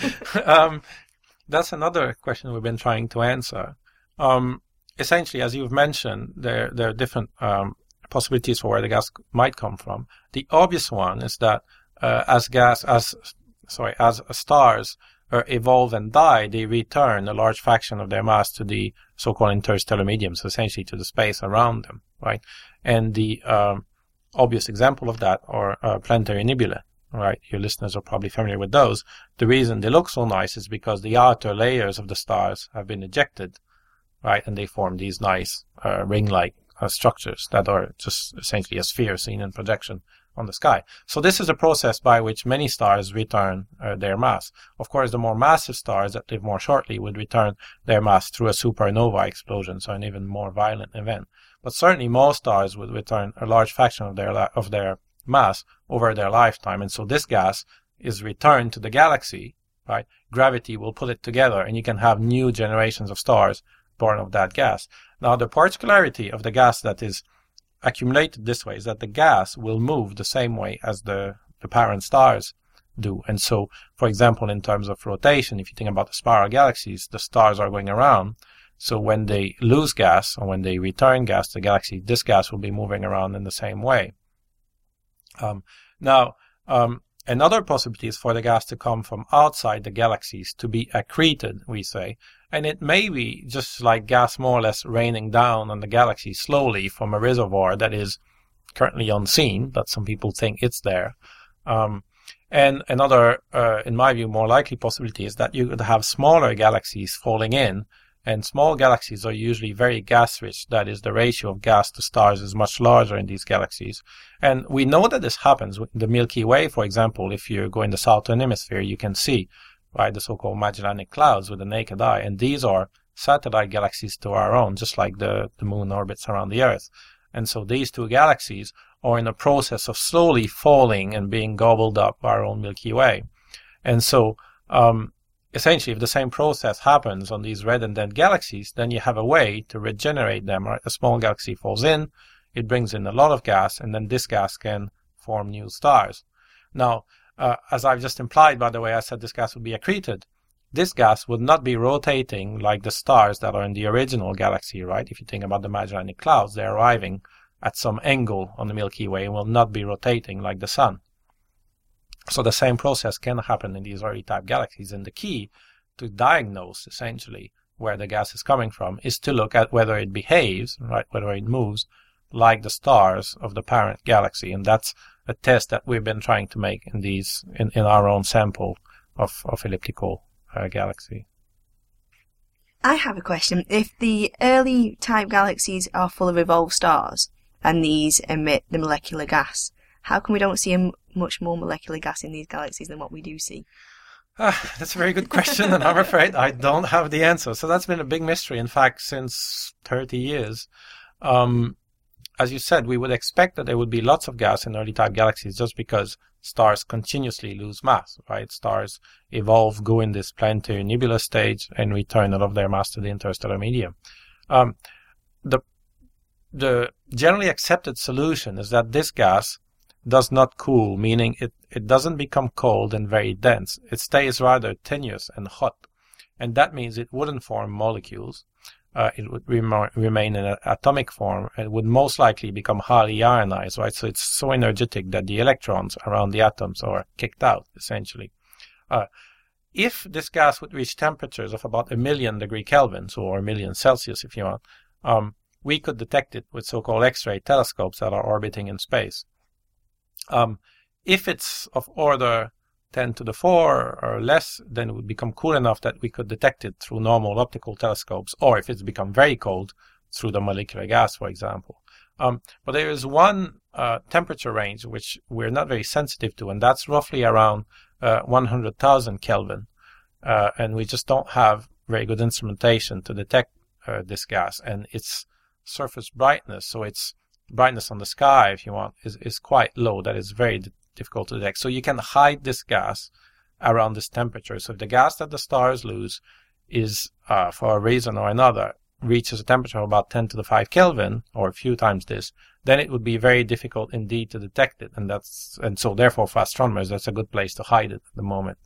[SPEAKER 6] um, that's another question we've been trying to answer. Um, essentially, as you've mentioned, there there are different um, possibilities for where the gas might come from. The obvious one is that uh, as gas, as sorry, as stars uh, evolve and die, they return a large fraction of their mass to the so-called interstellar medium, so essentially to the space around them, right? And the um, obvious example of that are uh, planetary nebulae. Right, your listeners are probably familiar with those. The reason they look so nice is because the outer layers of the stars have been ejected, right, and they form these nice uh, ring-like uh, structures that are just essentially a sphere seen in projection on the sky. So this is a process by which many stars return uh, their mass. Of course, the more massive stars that live more shortly would return their mass through a supernova explosion, so an even more violent event. But certainly most stars would return a large fraction of their la- of their mass over their lifetime, and so this gas is returned to the galaxy, right? Gravity will put it together, and you can have new generations of stars born of that gas. Now, the particularity of the gas that is accumulated this way is that the gas will move the same way as the the parent stars do. And so, for example, in terms of rotation, if you think about the spiral galaxies, the stars are going around. So when they lose gas or when they return gas to the galaxy, this gas will be moving around in the same way. Um, now, um, another possibility is for the gas to come from outside the galaxies, to be accreted, we say. And it may be just like gas more or less raining down on the galaxy slowly from a reservoir that is currently unseen, but some people think it's there. Um, and another, uh, in my view, more likely possibility is that you could have smaller galaxies falling in. And small galaxies are usually very gas-rich. That is, the ratio of gas to stars is much larger in these galaxies. And we know that this happens. In the Milky Way, for example, if you go in the southern hemisphere, you can see, right, the so-called Magellanic Clouds with the naked eye. And these are satellite galaxies to our own, just like the, the moon orbits around the Earth. And so these two galaxies are in a process of slowly falling and being gobbled up by our own Milky Way. And so, um, essentially, if the same process happens on these red and dead galaxies, then you have a way to regenerate them. Right? A small galaxy falls in, it brings in a lot of gas, and then this gas can form new stars. Now, uh, as I've just implied, by the way, I said this gas would be accreted. This gas would not be rotating like the stars that are in the original galaxy, right? If you think about the Magellanic Clouds, they're arriving at some angle on the Milky Way and will not be rotating like the sun. So the same process can happen in these early type galaxies. And the key to diagnose, essentially, where the gas is coming from is to look at whether it behaves, right, whether it moves like the stars of the parent galaxy. And that's a test that we've been trying to make in these, in, in our own sample of, of elliptical uh, galaxy.
[SPEAKER 7] I have a question. If the early type galaxies are full of evolved stars and these emit the molecular gas, how come we don't see a much more molecular gas in these galaxies than what we do see?
[SPEAKER 6] Uh, that's a very good question, and I'm afraid I don't have the answer. So that's been a big mystery, in fact, since thirty years. Um, as you said, we would expect that there would be lots of gas in early type galaxies just because stars continuously lose mass, right? Stars evolve, go in this planetary nebula stage, and return all of their mass to the interstellar medium. Um, the the generally accepted solution is that this gas does not cool, meaning it, it doesn't become cold and very dense. It stays rather tenuous and hot. And that means it wouldn't form molecules. Uh, it would rem- remain in an atomic form and would most likely become highly ionized, right? So it's so energetic that the electrons around the atoms are kicked out, essentially. Uh, if this gas would reach temperatures of about a million degree Kelvin, so or a million Celsius if you want, um, we could detect it with so-called X-ray telescopes that are orbiting in space. Um, if it's of order ten to the four or less, then it would become cool enough that we could detect it through normal optical telescopes, or if it's become very cold, through the molecular gas, for example. Um, but there is one uh, temperature range which we're not very sensitive to, and that's roughly around uh, one hundred thousand Kelvin. Uh, and we just don't have very good instrumentation to detect uh, this gas, and its surface brightness, so it's brightness on the sky, if you want, is, is quite low. That is very d- difficult to detect. So you can hide this gas around this temperature. So if the gas that the stars lose is, uh, for a reason or another, reaches a temperature of about ten to the five Kelvin, or a few times this, then it would be very difficult indeed to detect it. And that's, and so therefore for astronomers, that's a good place to hide it at the moment.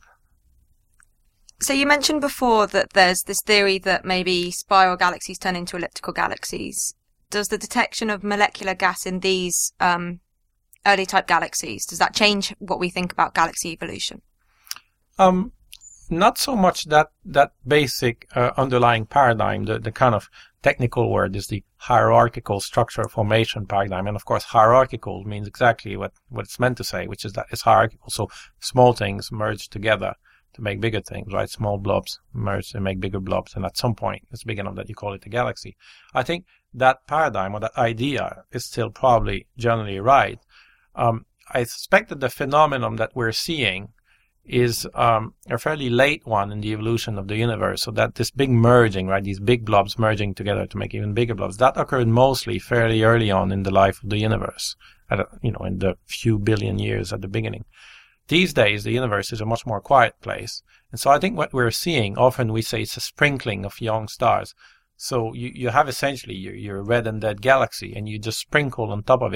[SPEAKER 2] So you mentioned before that there's this theory that maybe spiral galaxies turn into elliptical galaxies. Does the detection of molecular gas in these um, early type galaxies, does that change what we think about galaxy evolution?
[SPEAKER 6] Um, not so much that that basic uh, underlying paradigm. The, the kind of technical word is the hierarchical structure formation paradigm. And of course, hierarchical means exactly what, what it's meant to say, which is that it's hierarchical. So small things merge together to make bigger things, right? Small blobs merge and make bigger blobs. And at some point, it's big enough that you call it a galaxy. I think that paradigm or that idea is still probably generally right. Um, I suspect that the phenomenon that we're seeing is um, a fairly late one in the evolution of the universe. So that this big merging, right, these big blobs merging together to make even bigger blobs, that occurred mostly fairly early on in the life of the universe, at a, you know, in the few billion years at the beginning. These days, the universe is a much more quiet place. And so I think what we're seeing, often we say it's a sprinkling of young stars. So you, you have essentially your, your red and dead galaxy, and you just sprinkle on top of it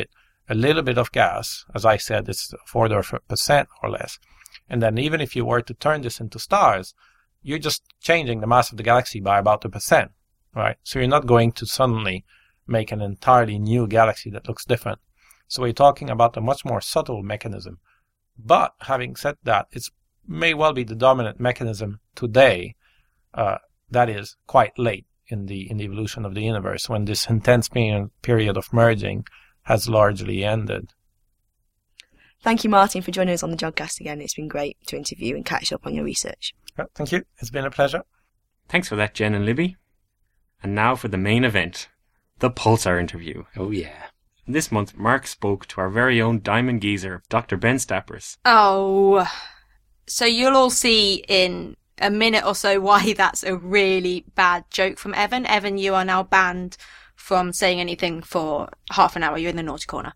[SPEAKER 6] a little bit of gas, as I said, it's of order of a percent or less. And then even if you were to turn this into stars, you're just changing the mass of the galaxy by about a percent, right? So you're not going to suddenly make an entirely new galaxy that looks different. So we're talking about a much more subtle mechanism. But having said that, it may well be the dominant mechanism today, uh, that is quite late in the in the evolution of the universe, when this intense period of merging has largely ended.
[SPEAKER 7] Thank you, Martin, for joining us on the Jodcast again. It's been great to interview and catch up on your research.
[SPEAKER 6] Yeah, thank you. It's been a pleasure.
[SPEAKER 4] Thanks for that, Jen and Libby. And now for the main event, the Pulsar interview.
[SPEAKER 3] Oh, yeah.
[SPEAKER 4] This month, Mark spoke to our very own Diamond Geezer, Doctor Ben Stappers.
[SPEAKER 2] Oh, so you'll all see in a minute or so why that's a really bad joke from Evan. Evan, you are now banned from saying anything for half an hour. You're in the naughty corner.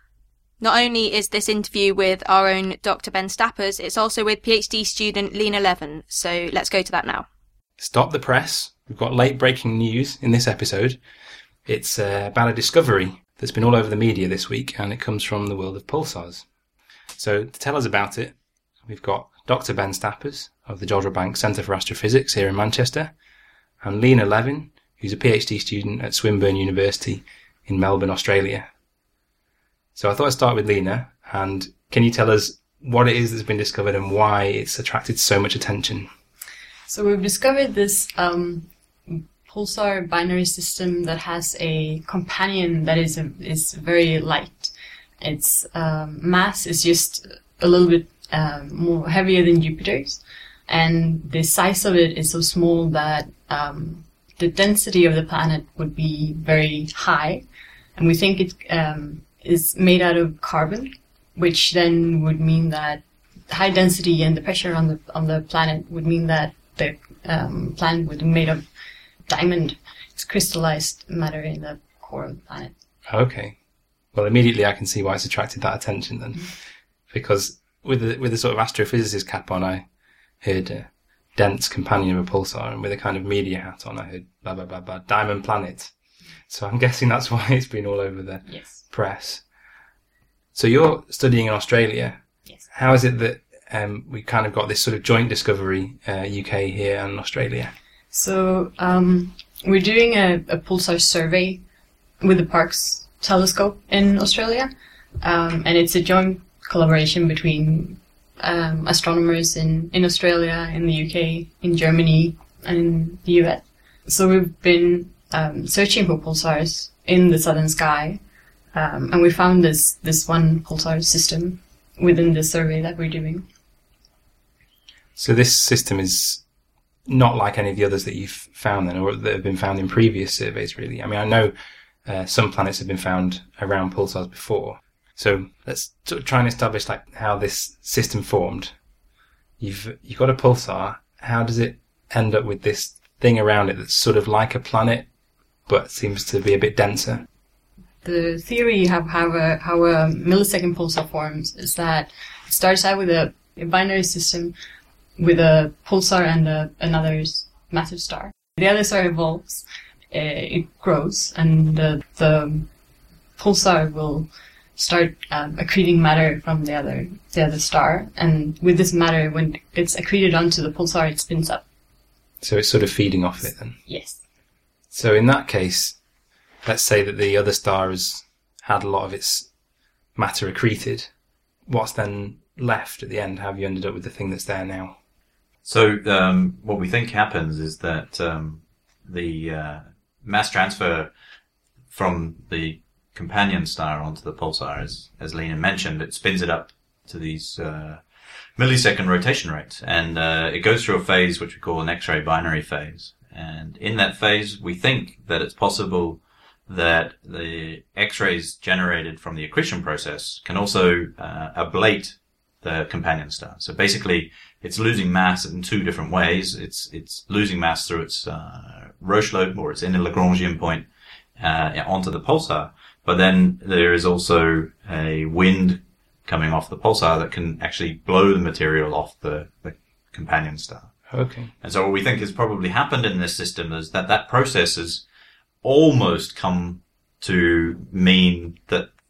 [SPEAKER 2] Not only is this interview with our own Doctor Ben Stappers, it's also with PhD student Lena Levin. So let's go to that now.
[SPEAKER 3] Stop the press. We've got late breaking news in this episode. It's uh, about a discovery that's been all over the media this week, and it comes from the world of pulsars. So to tell us about it, we've got Doctor Ben Stappers of the Jodrell Bank Centre for Astrophysics here in Manchester, and Lena Levin, who's a PhD student at Swinburne University in Melbourne, Australia. So I thought I'd start with Lena, and can you tell us what it is that's been discovered and why it's attracted so much attention?
[SPEAKER 8] So we've discovered this um, pulsar binary system that has a companion that is a, is very light. Its um, mass is just a little bit um, more heavier than Jupiter's, and the size of it is so small that um, the density of the planet would be very high, and we think it um, is made out of carbon, which then would mean that high density and the pressure on the on the planet would mean that the um, planet would be made of diamond. It's crystallized matter in the core of the planet.
[SPEAKER 3] Okay. Well, immediately I can see why it's attracted that attention then. Because with the, with the sort of astrophysicist cap on, I heard uh, dense companion of a pulsar, and with a kind of media hat on, I heard blah, blah, blah, blah, diamond planet. So I'm guessing that's why it's been all over the
[SPEAKER 8] yes.
[SPEAKER 3] press. So you're studying in Australia.
[SPEAKER 8] Yes.
[SPEAKER 3] How is it that um, we kind of got this sort of joint discovery, uh, U K here and Australia?
[SPEAKER 8] So um, we're doing a, a pulsar survey with the Parkes telescope in Australia, um, and it's a joint collaboration between um, astronomers in, in Australia, in the U K, in Germany, and in the U S. So we've been um, searching for pulsars in the southern sky, um, and we found this, this one pulsar system within the survey that we're doing.
[SPEAKER 3] So this system is not like any of the others that you've found then, or that have been found in previous surveys, really. I mean, I know uh, some planets have been found around pulsars before. So let's sort of try and establish like how this system formed. You've you've got a pulsar. How does it end up with this thing around it that's sort of like a planet, but seems to be a bit denser?
[SPEAKER 8] The theory of how a, how a millisecond pulsar forms is that it starts out with a, a binary system with a pulsar and a, another massive star. The other star evolves, uh, it grows, and the, the pulsar will start um, accreting matter from the other the other star, and with this matter, when it's accreted onto the pulsar, it spins up.
[SPEAKER 3] So it's sort of feeding off it then?
[SPEAKER 8] Yes.
[SPEAKER 3] So in that case, let's say that the other star has had a lot of its matter accreted. What's then left at the end? How have you ended up with the thing that's there now?
[SPEAKER 9] So um, what we think happens is that um, the uh, mass transfer from the companion star onto the pulsar, as, as Lena mentioned, it spins it up to these uh, millisecond rotation rates. And uh, it goes through a phase which we call an X-ray binary phase. And in that phase, we think that it's possible that the X-rays generated from the accretion process can also uh, ablate the companion star. So basically, it's losing mass in two different ways. It's it's losing mass through its uh, Roche lobe, or its inner Lagrangian point, uh, onto the pulsar. But then there is also a wind coming off the pulsar that can actually blow the material off the, the companion star.
[SPEAKER 3] Okay.
[SPEAKER 9] And so what we think has probably happened in this system is that that process has almost come to mean that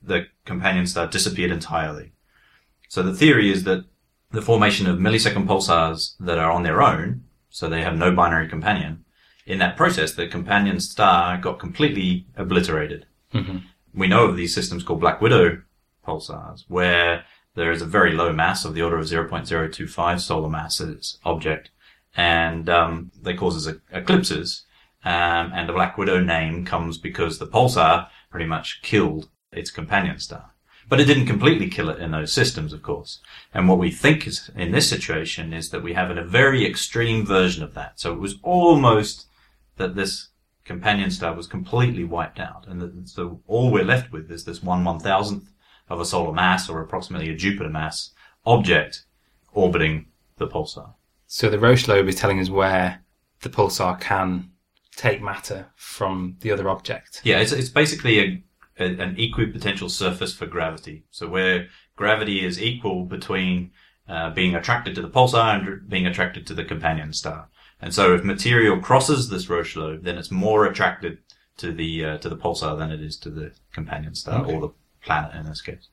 [SPEAKER 9] the companion star disappeared entirely. So the theory is that the formation of millisecond pulsars that are on their own, so they have no binary companion, in that process, the companion star got completely obliterated.
[SPEAKER 3] Mm-hmm.
[SPEAKER 9] We know of these systems called Black Widow pulsars, where there is a very low mass of the order of zero point zero two five solar masses object, and um, they cause eclipses. Um, and the Black Widow name comes because the pulsar pretty much killed its companion star. But it didn't completely kill it in those systems, of course. And what we think is in this situation is that we have a very extreme version of that. So it was almost that this companion star was completely wiped out. And that, so all we're left with is this one one thousandth of a solar mass, or approximately a Jupiter mass, object orbiting the pulsar.
[SPEAKER 3] So the Roche lobe is telling us where the pulsar can take matter from the other object.
[SPEAKER 9] Yeah, it's, it's basically a an equipotential surface for gravity. So where gravity is equal between uh, being attracted to the pulsar and being attracted to the companion star. And so if material crosses this Roche lobe, then it's more attracted to the uh, to the pulsar than it is to the companion star, okay, or the planet in this case.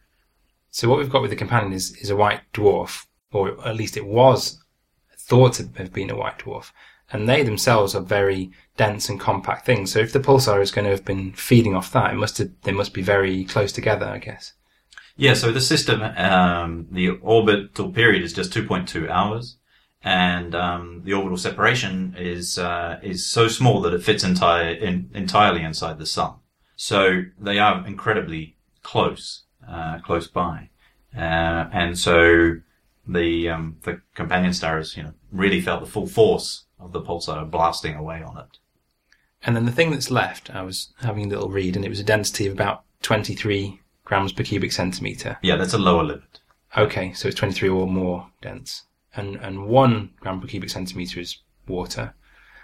[SPEAKER 3] So what we've got with the companion is, is a white dwarf, or at least it was thought to have been a white dwarf. And they themselves are very dense and compact things. So if the pulsar is going to have been feeding off that, it must have, they must be very close together, I guess.
[SPEAKER 9] Yeah, so the system, um, the orbital period is just two point two hours. And um, the orbital separation is uh, is so small that it fits entire, in, entirely inside the sun. So they are incredibly close, uh, close by. Uh, and so the um, the companion star has, you know, really felt the full force of the pulsar blasting away on it.
[SPEAKER 3] And then the thing that's left, I was having a little read, and it was a density of about twenty-three grams per cubic centimetre.
[SPEAKER 9] Yeah, that's a lower limit.
[SPEAKER 3] Okay, so it's twenty-three or more dense. And and one gram per cubic centimetre is water.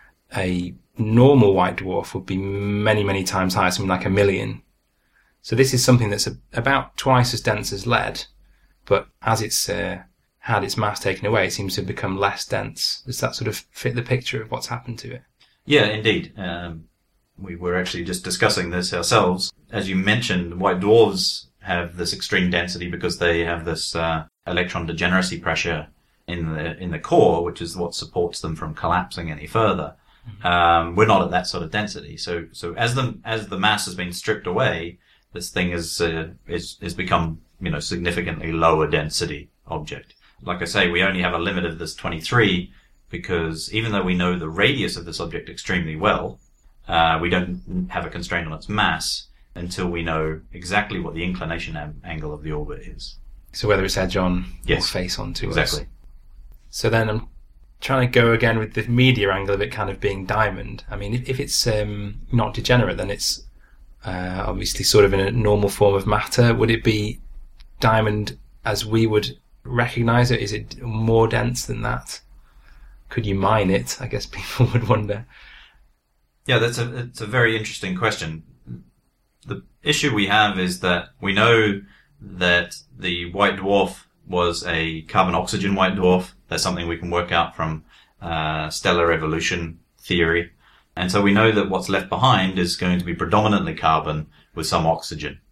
[SPEAKER 3] A normal white dwarf would be many, many times higher, something like a million. So this is something that's a, about twice as dense as lead, but as it's uh, had its mass taken away, it seems to have become less dense. Does that sort of fit the picture of what's happened to it?
[SPEAKER 9] Yeah, indeed. Um, we were actually just discussing this ourselves. As you mentioned, white dwarfs have this extreme density because they have this uh, electron degeneracy pressure in the in the core, which is what supports them from collapsing any further. Mm-hmm. Um, we're not at that sort of density. So so as the as the mass has been stripped away, this thing is uh, is is become, you know, significantly lower density object. Like I say, we only have a limit of this twenty-three because even though we know the radius of this object extremely well, uh, we don't have a constraint on its mass until we know exactly what the inclination am- angle of the orbit is.
[SPEAKER 3] So whether it's edge on
[SPEAKER 9] yes,
[SPEAKER 3] or face on to
[SPEAKER 9] exactly.
[SPEAKER 3] us. So then I'm trying to go again with the media angle of it kind of being diamond. I mean, if, if it's um, not degenerate, then it's uh, obviously sort of in a normal form of matter. Would it be diamond as we would recognize it? Is it more dense than that? Could you mine it? I guess people would wonder.
[SPEAKER 9] Yeah, that's a it's a very interesting question. The issue we have is that we know that the white dwarf was a carbon-oxygen white dwarf. That's something we can work out from uh, stellar evolution theory. And so we know that what's left behind is going to be predominantly carbon with some oxygen.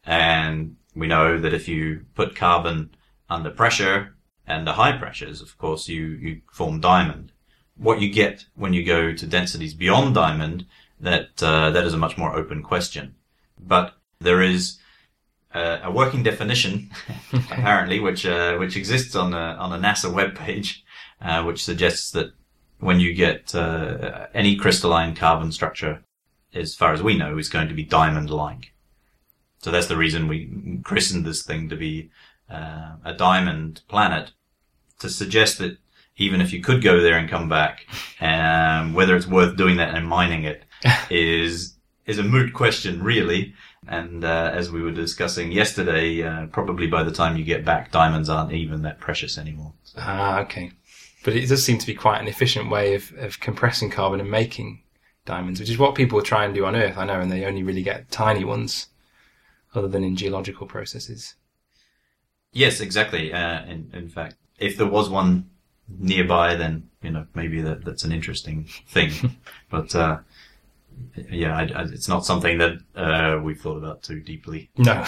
[SPEAKER 9] And we know that if you put carbon under pressure and the high pressures, of course, you, you form diamond. What you get when you go to densities beyond diamond, that uh, that is a much more open question. But there is uh, a working definition, apparently, which uh, which exists on a on a NASA webpage, uh, which suggests that when you get uh, any crystalline carbon structure, as far as we know, is going to be diamond-like. So that's the reason we christened this thing to be uh, a diamond planet, to suggest that even if you could go there and come back, um, whether it's worth doing that and mining it is is a moot question, really. And uh, as we were discussing yesterday, uh, probably by the time you get back, diamonds aren't even that precious anymore. So.
[SPEAKER 3] Ah, okay. But it does seem to be quite an efficient way of, of compressing carbon and making diamonds, which is what people try and do on Earth, I know, and they only really get tiny ones, other than in geological processes.
[SPEAKER 9] Yes, exactly. Uh, in, in fact, if there was one nearby, then, you know, maybe that, that's an interesting thing. But uh, yeah, I, I, it's not something that uh, we've thought about too deeply.
[SPEAKER 3] No.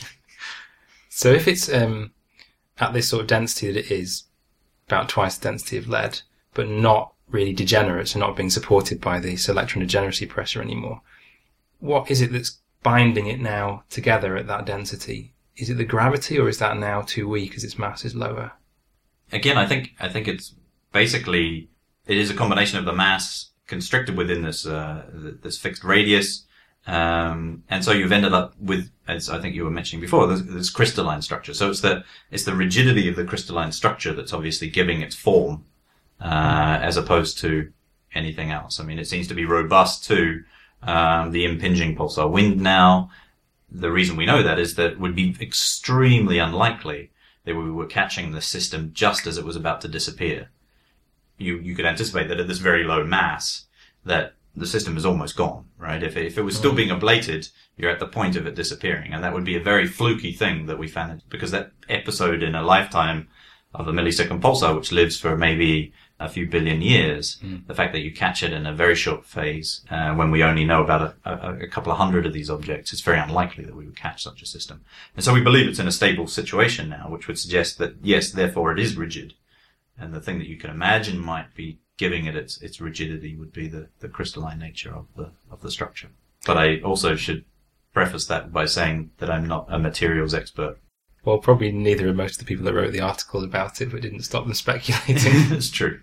[SPEAKER 3] So if it's um, at this sort of density that it is, about twice the density of lead, but not really degenerate, so not being supported by this electron degeneracy pressure anymore, what is it that's binding it now together at that density? Is it the gravity, or is that now too weak as its mass is lower?
[SPEAKER 9] Again, I think I think it's basically it is a combination of the mass constricted within this uh, this fixed radius, um, and so you've ended up with, as I think you were mentioning before, this, this crystalline structure. So it's the it's the rigidity of the crystalline structure that's obviously giving its form, uh, as opposed to anything else. I mean, it seems to be robust to um, the impinging pulsar wind now. The reason we know that is that it would be extremely unlikely that we were catching the system just as it was about to disappear. You you could anticipate that at this very low mass, that the system is almost gone, right? If it, if it was still being ablated, you're at the point of it disappearing, and that would be a very fluky thing that we found, because that episode in a lifetime of a millisecond pulsar, which lives for maybe a few billion years, mm. the fact that you catch it in a very short phase, uh, when we only know about a, a, a couple of hundred of these objects, it's very unlikely that we would catch such a system. And so we believe it's in a stable situation now, which would suggest that, yes, therefore it is rigid. And the thing that you can imagine might be giving it its, its rigidity would be the, the crystalline nature of the, of the structure. But I also should preface that by saying that I'm not a materials expert.
[SPEAKER 3] Well, probably neither are most of the people that wrote the articles about it, but didn't stop them speculating.
[SPEAKER 9] That's true.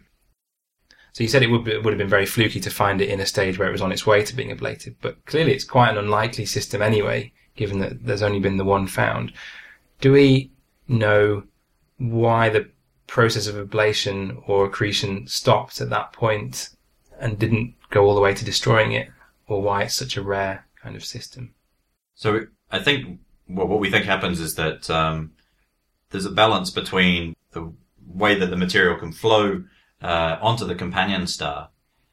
[SPEAKER 3] So you said it would, be, it would have been very fluky to find it in a stage where it was on its way to being ablated, but clearly it's quite an unlikely system anyway, given that there's only been the one found. Do we know why the process of ablation or accretion stopped at that point and didn't go all the way to destroying it, or why it's such a rare kind of system?
[SPEAKER 9] So I think well, what we think happens is that um, there's a balance between the way that the material can flow uh, onto the companion star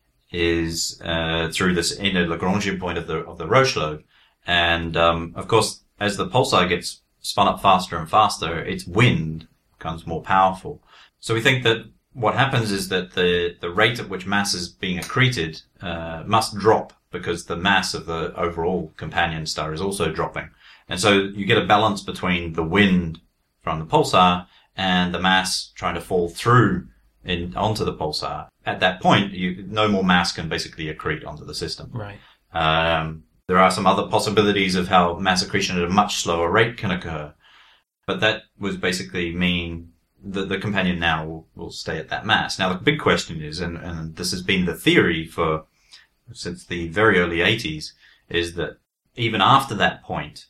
[SPEAKER 9] is uh, through this inner Lagrangian point of the of the Roche lobe, and um, of course, as the pulsar gets spun up faster and faster, its wind becomes more powerful. So we think that what happens is that the, the rate at which mass is being accreted uh, must drop, because the mass of the overall companion star is also dropping. And so you get a balance between the wind from the pulsar and the mass trying to fall through in onto the pulsar. At that point, you, no more mass can basically accrete onto the system.
[SPEAKER 3] Right.
[SPEAKER 9] Um, there are some other possibilities of how mass accretion at a much slower rate can occur, but that would basically mean that the companion now will, will stay at that mass. Now, the big question is, and, and this has been the theory for since the very early eighties, is that even after that point,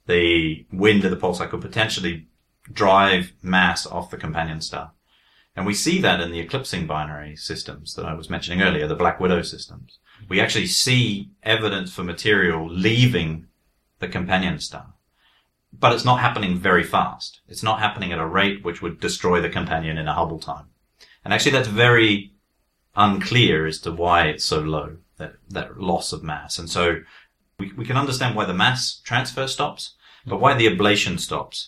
[SPEAKER 9] the wind of the pulsar could potentially drive mass off the companion star. And we see that in the eclipsing binary systems that I was mentioning earlier, the Black Widow systems. We actually see evidence for material leaving the companion star. But it's not happening very fast. It's not happening at a rate which would destroy the companion in a Hubble time. And actually that's very unclear as to why it's so low, that, that loss of mass. And so we, we can understand why the mass transfer stops, but why the ablation stops,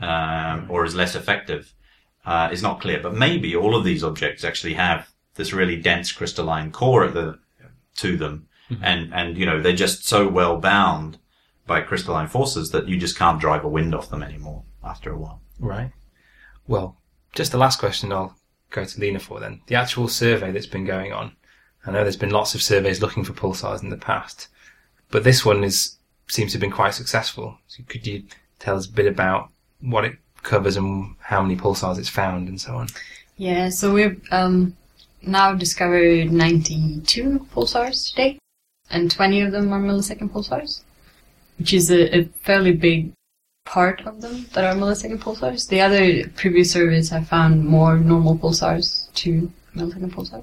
[SPEAKER 9] um, or is less effective, uh, is not clear. But maybe all of these objects actually have this really dense crystalline core at the, to them. Mm-hmm. And, and, you know, they're just so well bound by crystalline forces that you just can't drive a wind off them anymore after a while.
[SPEAKER 3] Right. Well, just the last question I'll go to Lena for then. The actual survey that's been going on. I know there's been lots of surveys looking for pulsars in the past, but this one is seems to have been quite successful. So could you tell us a bit about what it covers and how many pulsars it's found and so on?
[SPEAKER 8] Yeah, so we've um, now discovered ninety-two pulsars today, and twenty of them are millisecond pulsars, which is a, a fairly big part of them that are millisecond pulsars. The other previous surveys have found more normal pulsars to millisecond pulsars.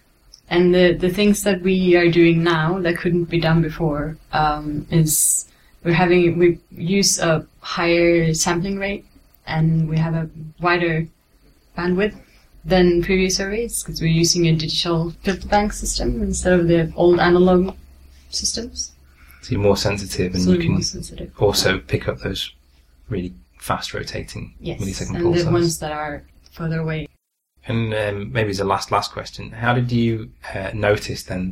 [SPEAKER 8] And the, the things that we are doing now that couldn't be done before um, is we're having, we use a higher sampling rate and we have a wider bandwidth than previous surveys because we're using a digital filter bank system instead of the old analog systems.
[SPEAKER 3] So you're more sensitive and
[SPEAKER 8] so
[SPEAKER 3] you can
[SPEAKER 8] sensitive.
[SPEAKER 3] also pick up those really fast rotating
[SPEAKER 8] yes,
[SPEAKER 3] millisecond
[SPEAKER 8] and
[SPEAKER 3] pulsars.
[SPEAKER 8] the ones that are further away.
[SPEAKER 3] And um, maybe as a last, last question, how did you uh, notice then that it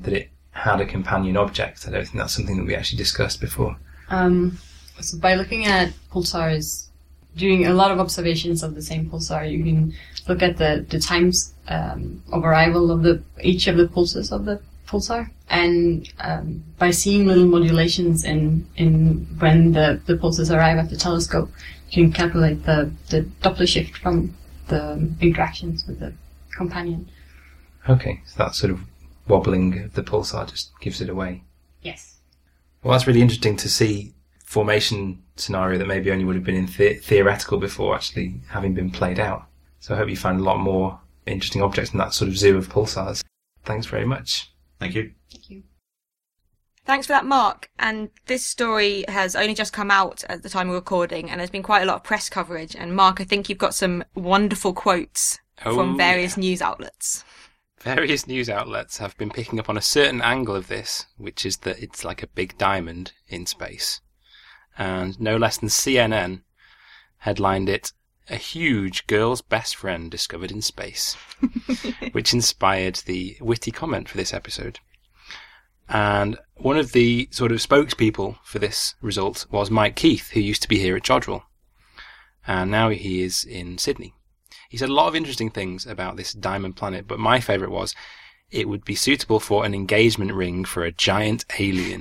[SPEAKER 3] had a companion object. I don't think that's something that we actually discussed before.
[SPEAKER 8] Um, so by looking at pulsars, doing a lot of observations of the same pulsar, you can look at the, the times um, of arrival of the each of the pulses of the pulsar, and um, by seeing little modulations in in when the, the pulses arrive at the telescope, you can calculate the, the Doppler shift from the interactions with the companion.
[SPEAKER 3] Okay, so that sort of wobbling of the pulsar just gives it away.
[SPEAKER 8] Yes.
[SPEAKER 3] Well, that's really interesting to see formation scenario that maybe only would have been in the- theoretical before actually having been played out. So I hope you find a lot more interesting objects in that sort of zoo of pulsars. Thanks very much.
[SPEAKER 9] Thank you.
[SPEAKER 8] Thank you.
[SPEAKER 2] Thanks for that, Mark. And this story has only just come out at the time of recording, and there's been quite a lot of press coverage. And Mark, I think you've got some wonderful quotes
[SPEAKER 3] Oh,
[SPEAKER 2] from various
[SPEAKER 3] yeah.
[SPEAKER 2] news outlets.
[SPEAKER 3] Various news outlets have been picking up on a certain angle of this, which is that it's like a big diamond in space. And no less than C N N headlined it, "A huge girl's best friend discovered in space," which inspired the witty comment for this episode. And one of the sort of spokespeople for this result was Mike Keith, who used to be here at Jodrell. And now he is in Sydney. He said a lot of interesting things about this diamond planet, but my favourite was, it would be suitable for an engagement ring for a giant alien.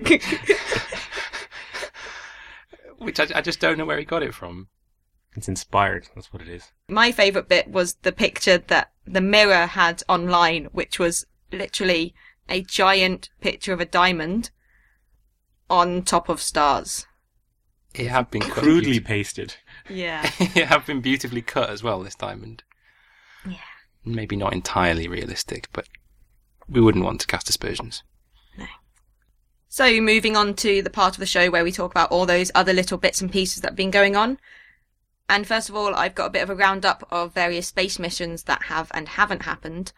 [SPEAKER 3] Which I, I just don't know where he got it from.
[SPEAKER 4] It's inspired, that's what it is.
[SPEAKER 2] My favourite bit was the picture that the Mirror had online, which was literally a giant picture of a diamond on top of stars.
[SPEAKER 3] It had been cut
[SPEAKER 4] Crudely
[SPEAKER 3] beauti-
[SPEAKER 4] pasted.
[SPEAKER 2] Yeah.
[SPEAKER 3] It had been beautifully cut as well, this diamond.
[SPEAKER 2] Yeah.
[SPEAKER 3] Maybe not entirely realistic, but we wouldn't want to cast aspersions.
[SPEAKER 2] So moving on to the part of the show where we talk about all those other little bits and pieces that have been going on. And first of all, I've got a bit of a roundup of various space missions that have and haven't happened.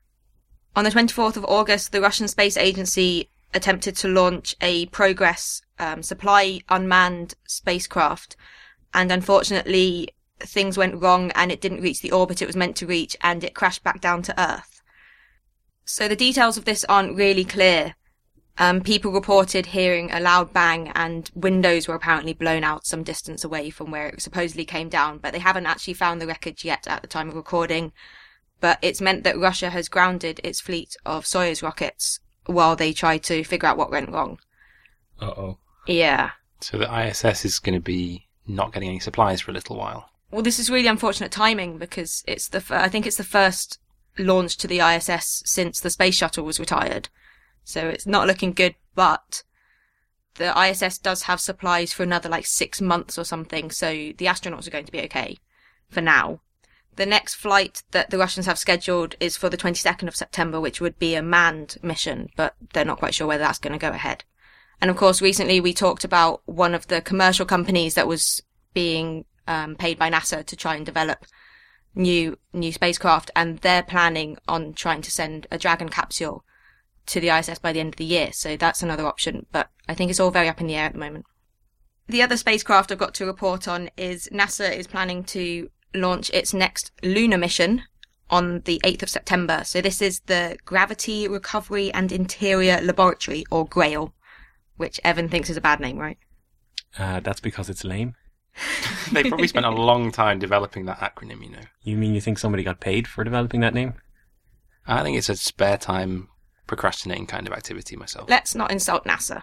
[SPEAKER 2] On the twenty-fourth of August, the Russian Space Agency attempted to launch a Progress um, supply unmanned spacecraft, and unfortunately things went wrong and it didn't reach the orbit it was meant to reach, and it crashed back down to Earth. So the details of this aren't really clear. Um, people reported hearing a loud bang, and windows were apparently blown out some distance away from where it supposedly came down, but they haven't actually found the wreckage yet at the time of recording. But it's meant that Russia has grounded its fleet of Soyuz rockets while they try to figure out what went wrong.
[SPEAKER 3] Uh-oh.
[SPEAKER 2] Yeah.
[SPEAKER 3] So the I S S is going to be not getting any supplies for a little while.
[SPEAKER 2] Well, this is really unfortunate timing because it's the f- I think it's the first launch to the I S S since the space shuttle was retired. So it's not looking good, but the I S S does have supplies for another like six months or something, so the astronauts are going to be okay for now. The next flight that the Russians have scheduled is for the twenty-second of September, which would be a manned mission, but they're not quite sure whether that's going to go ahead. And of course, recently we talked about one of the commercial companies that was being um, paid by NASA to try and develop new new spacecraft, and they're planning on trying to send a Dragon capsule to the I S S by the end of the year, so that's another option, but I think it's all very up in the air at the moment. The other spacecraft I've got to report on is NASA is planning to launch its next lunar mission on the eighth of September. So this is the Gravity Recovery and Interior Laboratory, or GRAIL, which Evan thinks is a bad name, right?
[SPEAKER 4] Uh, that's because it's lame.
[SPEAKER 3] They probably spent a long time developing that acronym, you know.
[SPEAKER 4] You mean you think somebody got paid for developing that name?
[SPEAKER 3] I think it's a spare time procrastinating kind of activity myself.
[SPEAKER 2] Let's not insult NASA.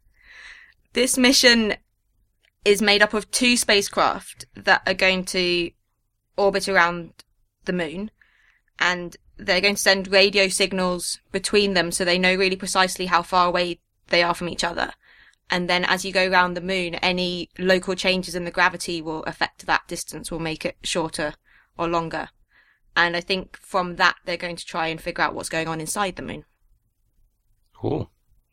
[SPEAKER 2] This mission is made up of two spacecraft that are going to orbit around the moon, and they're going to send radio signals between them so they know really precisely how far away they are from each other. And then as you go around the moon, any local changes in the gravity will affect that distance, will make it shorter or longer. And I think from that they're going to try and figure out what's going on inside the moon.
[SPEAKER 3] Cool.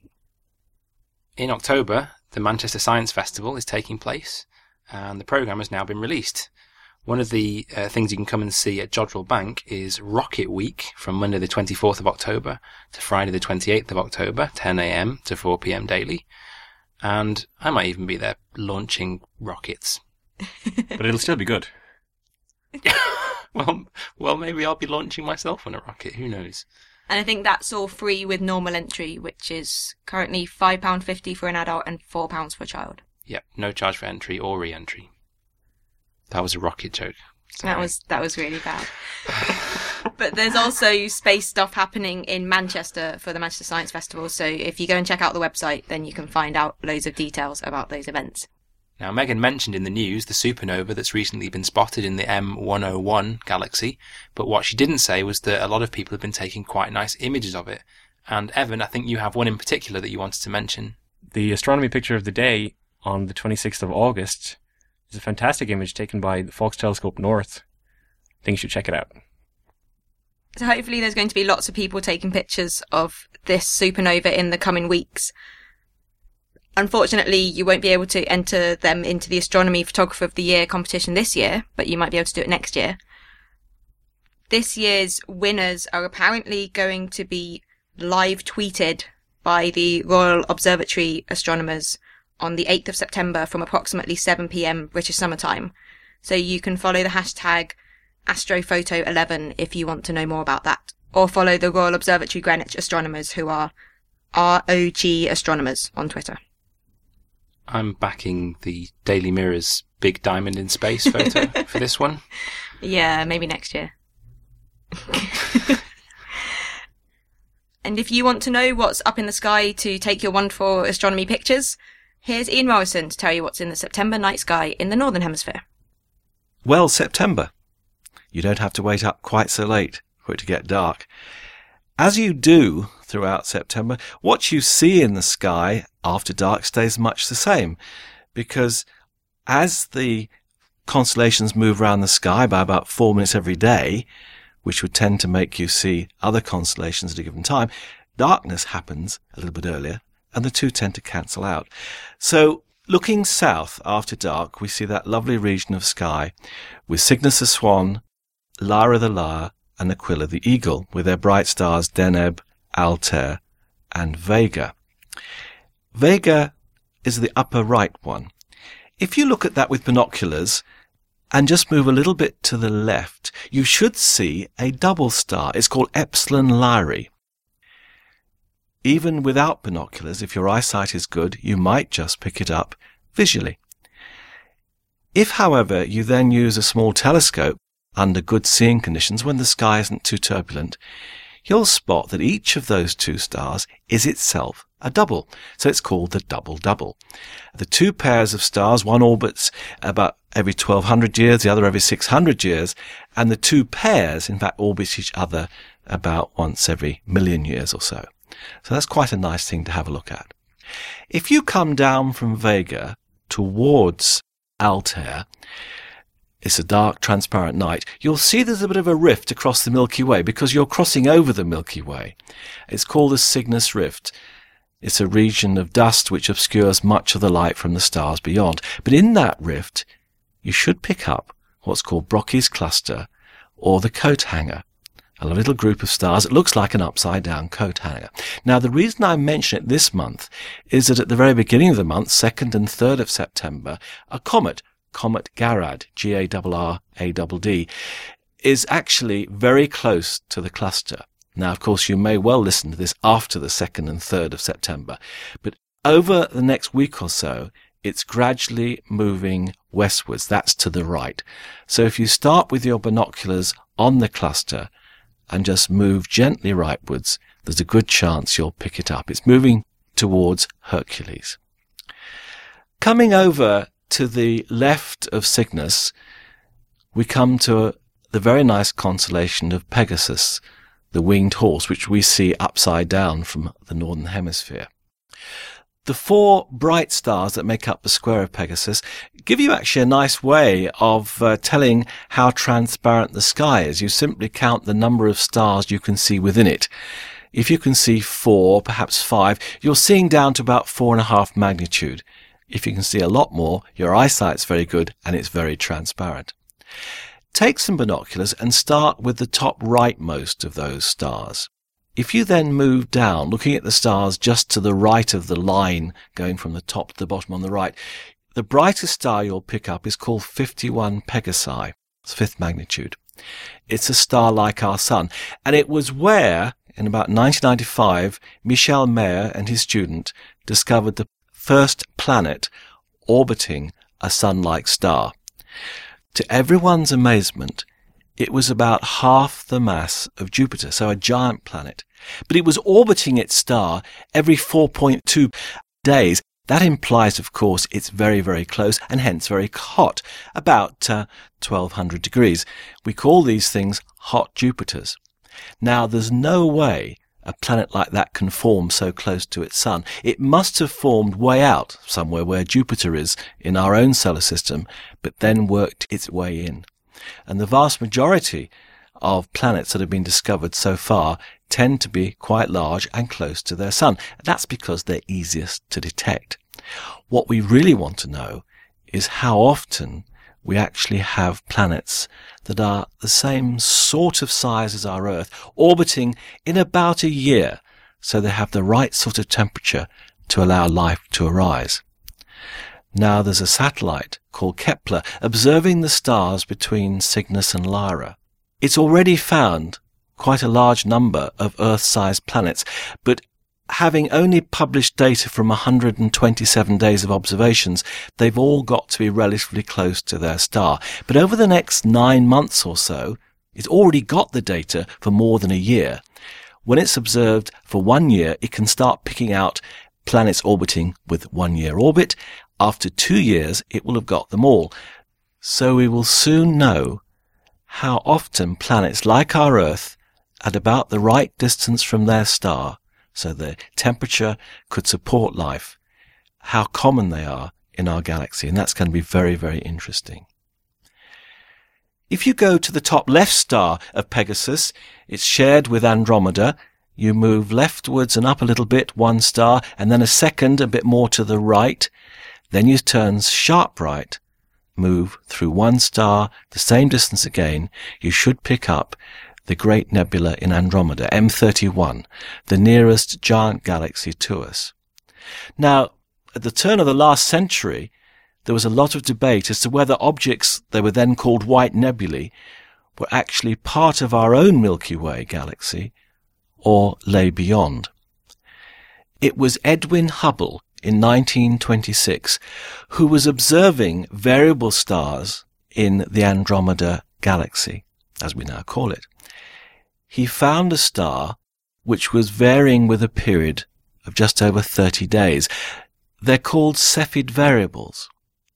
[SPEAKER 3] In October, the Manchester Science Festival is taking place, and the programme has now been released. One of the uh, things you can come and see at Jodrell Bank is Rocket Week from Monday the twenty-fourth of October to Friday the twenty-eighth of October, ten a.m. to four p.m. daily. And I might even be there launching rockets.
[SPEAKER 4] But it'll still be good.
[SPEAKER 3] well, well, maybe I'll be launching myself on a rocket. Who knows?
[SPEAKER 2] And I think that's all free with normal entry, which is currently five pounds fifty for an adult and four pounds for a child.
[SPEAKER 3] Yep, no charge for entry or re-entry. That was a rocket joke. Sorry.
[SPEAKER 2] That was that was really bad. But there's also space stuff happening in Manchester for the Manchester Science Festival, so if you go and check out the website, then you can find out loads of details about those events.
[SPEAKER 3] Now, Megan mentioned in the news the supernova that's recently been spotted in the M one oh one galaxy, but what she didn't say was that a lot of people have been taking quite nice images of it. And Evan, I think you have one in particular that you wanted to mention.
[SPEAKER 4] The astronomy picture of the day on the twenty-sixth of August is a fantastic image taken by the Fox Telescope North. I think you should check it out.
[SPEAKER 2] So hopefully there's going to be lots of people taking pictures of this supernova in the coming weeks. Unfortunately, you won't be able to enter them into the Astronomy Photographer of the Year competition this year, but you might be able to do it next year. This year's winners are apparently going to be live tweeted by the Royal Observatory astronomers on the eighth of September from approximately seven p.m. British Summer Time. So you can follow the hashtag Astrophoto eleven if you want to know more about that. Or follow the Royal Observatory Greenwich astronomers, who are R O G astronomers on Twitter.
[SPEAKER 3] I'm backing the Daily Mirror's big diamond in space photo for this one.
[SPEAKER 2] Yeah, maybe next year. And if you want to know what's up in the sky to take your wonderful astronomy pictures, here's Ian Morrison to tell you what's in the September night sky in the Northern Hemisphere.
[SPEAKER 10] Well, September. You don't have to wait up quite so late for it to get dark. As you do throughout September, what you see in the sky after dark stays much the same, because as the constellations move around the sky by about four minutes every day, which would tend to make you see other constellations at a given time, darkness happens a little bit earlier, and the two tend to cancel out. So looking south after dark, we see that lovely region of sky with Cygnus the Swan, Lyra the Lyre, and Aquila the Eagle, with their bright stars Deneb, Altair, and Vega. Vega is the upper right one. If you look at that with binoculars and just move a little bit to the left, you should see a double star. It's called Epsilon Lyrae. Even without binoculars, if your eyesight is good, you might just pick it up visually. If, however, you then use a small telescope under good seeing conditions, when the sky isn't too turbulent, you'll spot that each of those two stars is itself a double. So it's called the double-double. The two pairs of stars, one orbits about every twelve hundred years, the other every six hundred years, and the two pairs, in fact, orbit each other about once every million years or so. So that's quite a nice thing to have a look at. If you come down from Vega towards Altair, it's a dark, transparent night, you'll see there's a bit of a rift across the Milky Way because you're crossing over the Milky Way. It's called the Cygnus Rift. It's a region of dust which obscures much of the light from the stars beyond. But in that rift, you should pick up what's called Brocchi's Cluster, or the Coat Hanger, a little group of stars. It looks like an upside-down coat hanger. Now, the reason I mention it this month is that at the very beginning of the month, second and third of September, a comet, Comet Garrad, G A R R A D D, is actually very close to the cluster. Now, of course, you may well listen to this after the second and third of September, but over the next week or so, it's gradually moving westwards. That's to the right. So if you start with your binoculars on the cluster and just move gently rightwards, there's a good chance you'll pick it up. It's moving towards Hercules. Coming over to the left of Cygnus, we come to the very nice constellation of Pegasus, the winged horse, which we see upside down from the northern hemisphere. The four bright stars that make up the square of Pegasus give you actually a nice way of uh, telling how transparent the sky is. You simply count the number of stars you can see within it. If you can see four, perhaps five, you're seeing down to about four and a half magnitude. If you can see a lot more, your eyesight's very good and it's very transparent. Take some binoculars and start with the top rightmost of those stars. If you then move down, looking at the stars just to the right of the line, going from the top to the bottom on the right, the brightest star you'll pick up is called fifty-one Pegasi. It's fifth magnitude. It's a star like our sun. And it was where, in about nineteen ninety-five, Michel Mayor and his student discovered the first planet orbiting a sun-like star. To everyone's amazement, it was about half the mass of Jupiter, so a giant planet. But it was orbiting its star every four point two days. That implies, of course, it's very, very close and hence very hot, about uh, twelve hundred degrees. We call these things hot Jupiters. Now, there's no way a planet like that can form so close to its sun. It must have formed way out, somewhere where Jupiter is in our own solar system, but then worked its way in. And the vast majority of planets that have been discovered so far tend to be quite large and close to their sun. That's because they're easiest to detect. What we really want to know is how often we actually have planets that are the same sort of size as our Earth, orbiting in about a year, so they have the right sort of temperature to allow life to arise. Now there's a satellite called Kepler observing the stars between Cygnus and Lyra. It's already found quite a large number of Earth-sized planets, but having only published data from one hundred twenty-seven days of observations, they've all got to be relatively close to their star. But over the next nine months or so, it's already got the data for more than a year. When it's observed for one year, it can start picking out planets orbiting with one-year orbit. After two years, it will have got them all. So we will soon know how often planets like our Earth, at about the right distance from their star, so the temperature could support life, how common they are in our galaxy. And that's going to be very, very interesting. If you go to the top left star of Pegasus, it's shared with Andromeda. You move leftwards and up a little bit, one star, and then a second, a bit more to the right. Then you turn sharp right, move through one star, the same distance again. You should pick up the Great Nebula in Andromeda, M thirty-one, the nearest giant galaxy to us. Now, at the turn of the last century, there was a lot of debate as to whether objects, they were then called white nebulae, were actually part of our own Milky Way galaxy or lay beyond. It was Edwin Hubble in nineteen twenty-six who was observing variable stars in the Andromeda galaxy, as we now call it. He found a star which was varying with a period of just over thirty days. They're called Cepheid variables.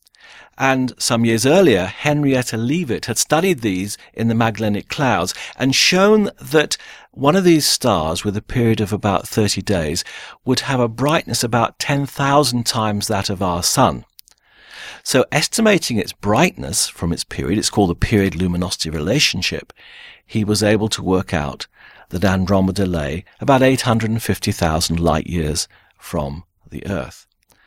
[SPEAKER 10] And some years earlier, Henrietta Leavitt had studied these in the Magellanic Clouds and shown that one of these stars with a period of about thirty days would have a brightness about ten thousand times that of our Sun. So estimating its brightness from its period, it's called the period luminosity relationship, he was able to work out that Andromeda lay about eight hundred fifty thousand light years from the Earth.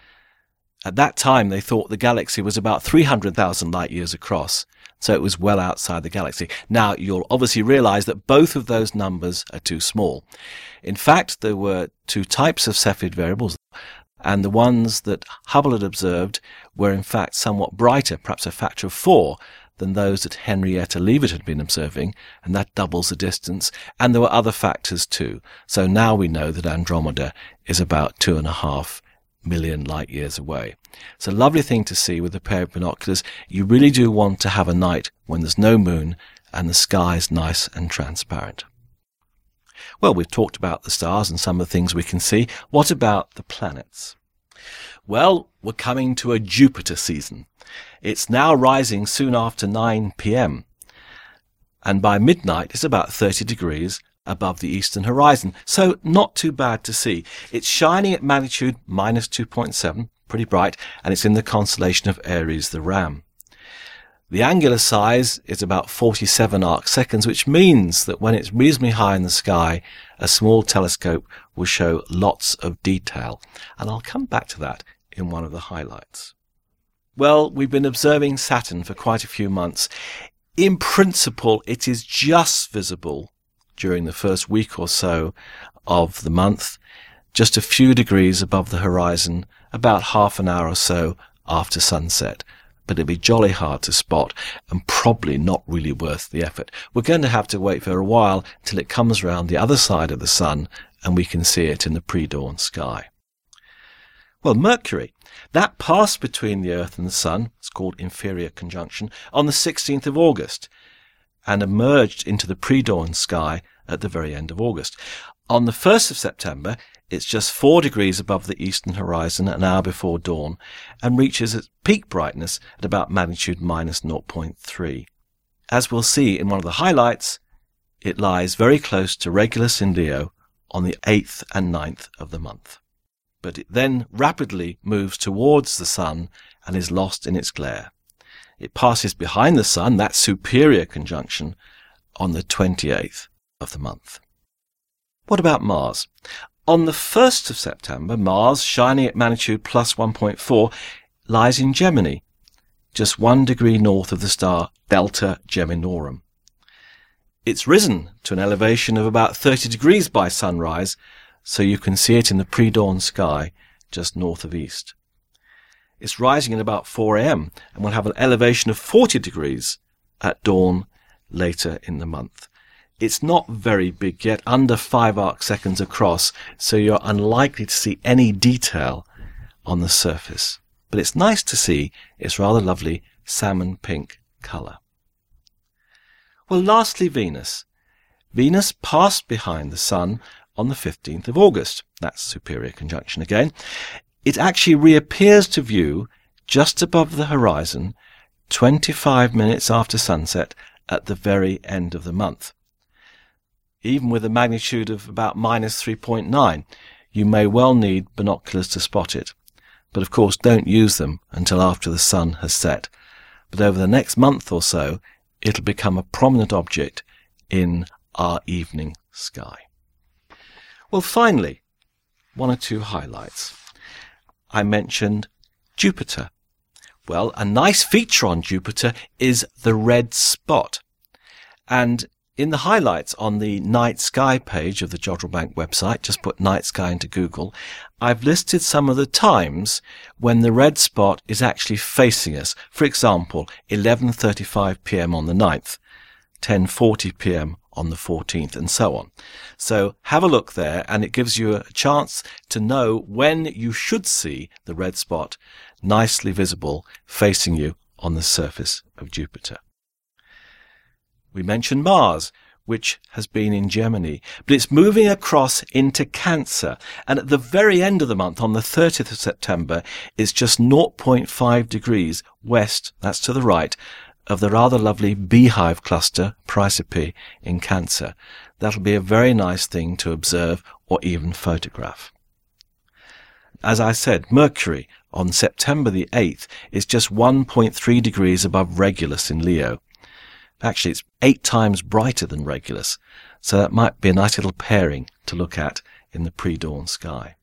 [SPEAKER 10] At that time, they thought the galaxy was about three hundred thousand light years across, so it was well outside the galaxy. Now, you'll obviously realize that both of those numbers are too small. In fact, there were two types of Cepheid variables, and the ones that Hubble had observed were in fact somewhat brighter, perhaps a factor of four, than those that Henrietta Leavitt had been observing, and that doubles the distance. And there were other factors too. So now we know that Andromeda is about two and a half million light years away. It's a lovely thing to see with a pair of binoculars. You really do want to have a night when there's no moon and the sky is nice and transparent. Well, we've talked about the stars and some of the things we can see. What about the planets? Well, we're coming to a Jupiter season. It's now rising soon after nine p.m. and by midnight it's about thirty degrees above the eastern horizon, so not too bad to see. It's shining at magnitude minus two point seven, pretty bright, and it's in the constellation of Aries the Ram. The angular size is about forty-seven arc seconds, which means that when it's reasonably high in the sky, a small telescope will show lots of detail, and I'll come back to that in one of the highlights. Well, we've been observing Saturn for quite a few months. In principle, it is just visible during the first week or so of the month, just a few degrees above the horizon, about half an hour or so after sunset. but it'd be jolly hard to spot and probably not really worth the effort. We're going to have to wait for a while till it comes round the other side of the sun and we can see it in the pre-dawn sky. Well, Mercury, that passed between the Earth and the Sun, it's called inferior conjunction, on the sixteenth of August and emerged into the pre-dawn sky at the very end of August. On the first of September, it's just four degrees above the eastern horizon an hour before dawn and reaches its peak brightness at about magnitude minus zero point three. As we'll see in one of the highlights, it lies very close to Regulus in Leo on the eighth and ninth of the month. But it then rapidly moves towards the sun and is lost in its glare. It passes behind the sun, that superior conjunction, on the twenty-eighth of the month. What about Mars? On the first of September, Mars, shining at magnitude plus one point four, lies in Gemini, just one degree north of the star Delta Geminorum. It's risen to an elevation of about thirty degrees by sunrise, so you can see it in the pre-dawn sky just north of east. It's rising at about four a.m. and will have an elevation of forty degrees at dawn later in the month. It's not very big yet, under five arc seconds across, so you're unlikely to see any detail on the surface. But it's nice to see its rather lovely salmon pink colour. Well, lastly, Venus. Venus passed behind the Sun on the fifteenth of August. That's superior conjunction again. It actually reappears to view just above the horizon twenty-five minutes after sunset at the very end of the month. Even with a magnitude of about minus three point nine, you may well need binoculars to spot it. But of course, don't use them until after the sun has set. But over the next month or so, it'll become a prominent object in our evening sky. Well, finally, one or two highlights. I mentioned Jupiter. Well, a nice feature on Jupiter is the red spot. And in the highlights on the night sky page of the Jodrell Bank website, just put night sky into Google, I've listed some of the times when the red spot is actually facing us. For example, eleven thirty-five p.m. on the ninth, ten forty p.m. on the fourteenth, and so on. So have a look there, and it gives you a chance to know when you should see the red spot nicely visible facing you on the surface of Jupiter. We mentioned Mars, which has been in Gemini, but it's moving across into Cancer, and at the very end of the month, on the thirtieth of September, it's just zero point five degrees west, that's to the right, of the rather lovely beehive cluster, Praesepe, in Cancer. That'll be a very nice thing to observe or even photograph. As I said, Mercury, on September the eighth, is just one point three degrees above Regulus in Leo. Actually, it's eight times brighter than Regulus, so that might be a nice little pairing to look at in the pre-dawn sky.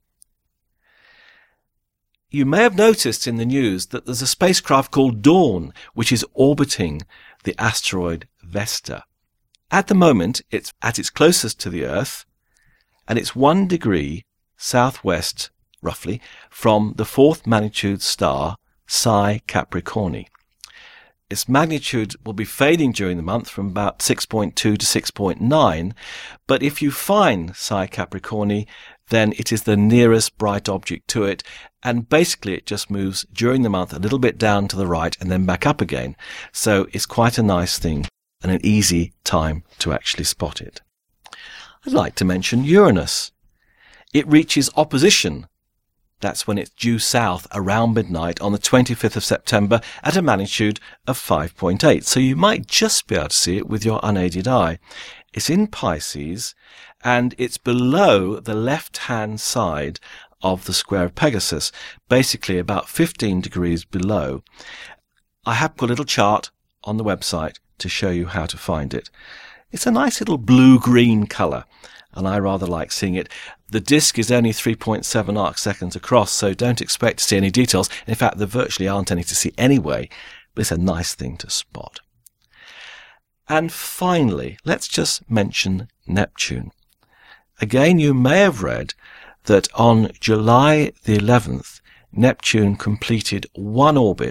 [SPEAKER 10] You may have noticed in the news that there's a spacecraft called Dawn, which is orbiting the asteroid Vesta. At the moment, it's at its closest to the Earth, and it's one degree southwest, roughly, from the fourth magnitude star, Psi Capricorni. Its magnitude will be fading during the month from about six point two to six point nine, but if you find Psi Capricorni, then it is the nearest bright object to it, and basically it just moves during the month a little bit down to the right and then back up again. So it's quite a nice thing and an easy time to actually spot it. I'd like to mention Uranus. It reaches opposition. That's when it's due south around midnight on the twenty-fifth of September at a magnitude of five point eight. So you might just be able to see it with your unaided eye. It's in Pisces, and it's below the left-hand side of the square of Pegasus, basically about fifteen degrees below. I have put a little chart on the website to show you how to find it. It's a nice little blue-green colour, and I rather like seeing it. The disk is only three point seven arc seconds across, so don't expect to see any details. In fact, there virtually aren't any to see anyway, but it's a nice thing to spot. And finally, let's just mention Neptune. Again, you may have read that on July the eleventh, Neptune completed one orbit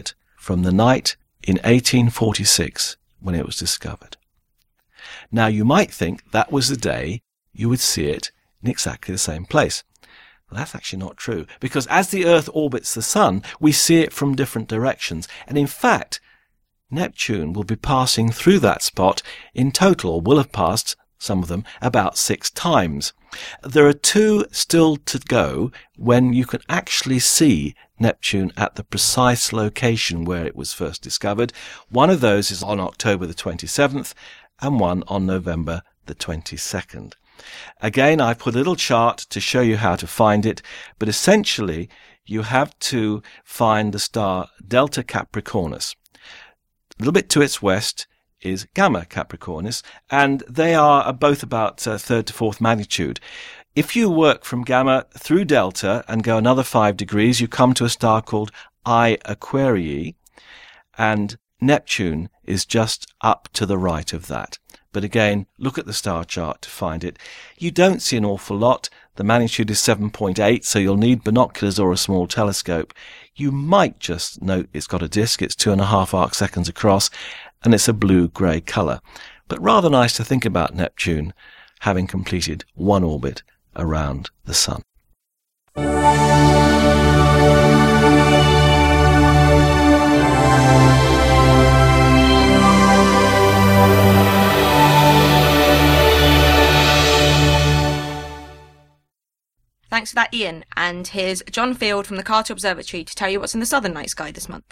[SPEAKER 10] from the night in eighteen forty-six when it was discovered. Now you might think that was the day you would see it in exactly the same place. Well, that's actually not true, because as the Earth orbits the Sun, we see it from different directions, and in fact, Neptune will be passing through that spot in total, or will have passed, some of them, about six times. There are two still to go when you can actually see Neptune at the precise location where it was first discovered. One of those is on October the twenty-seventh, and one on November the twenty-second. Again, I put a little chart to show you how to find it, but essentially you have to find the star Delta Capricornus. A little bit to its west is Gamma Capricornus, and they are both about uh, third to fourth magnitude. If you work from Gamma through Delta and go another five degrees, you come to a star called I Aquarii, and Neptune is just up to the right of that. But again, look at the star chart to find it. You don't see an awful lot. The magnitude is seven point eight, so you'll need binoculars or a small telescope. You might just note it's got a disk, it's two and a half arc seconds across, and it's a blue-grey colour. But rather nice to think about Neptune having completed one orbit around the Sun.
[SPEAKER 2] Thanks for that, Ian. And here's John Field from the Carter Observatory to tell you what's in the southern night sky this month.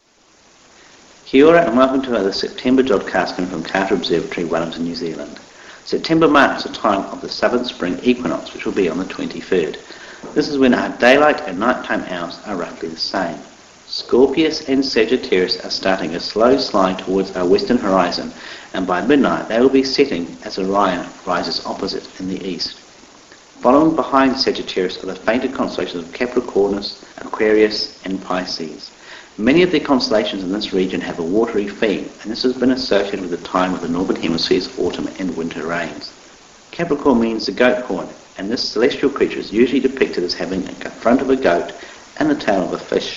[SPEAKER 11] Kia ora and welcome to another September Jodcast coming from Carter Observatory, Wellington, New Zealand. September marks the time of the southern spring equinox, which will be on the twenty-third. This is when our daylight and nighttime hours are roughly the same. Scorpius and Sagittarius are starting a slow slide towards our western horizon, and by midnight they will be setting as Orion rises opposite in the east. Following behind Sagittarius are the fainter constellations of Capricornus, Aquarius and Pisces. Many of the constellations in this region have a watery theme, and this has been associated with the time of the Northern Hemisphere's autumn and winter rains. Capricorn means the goat horn, and this celestial creature is usually depicted as having the front of a goat and the tail of a fish.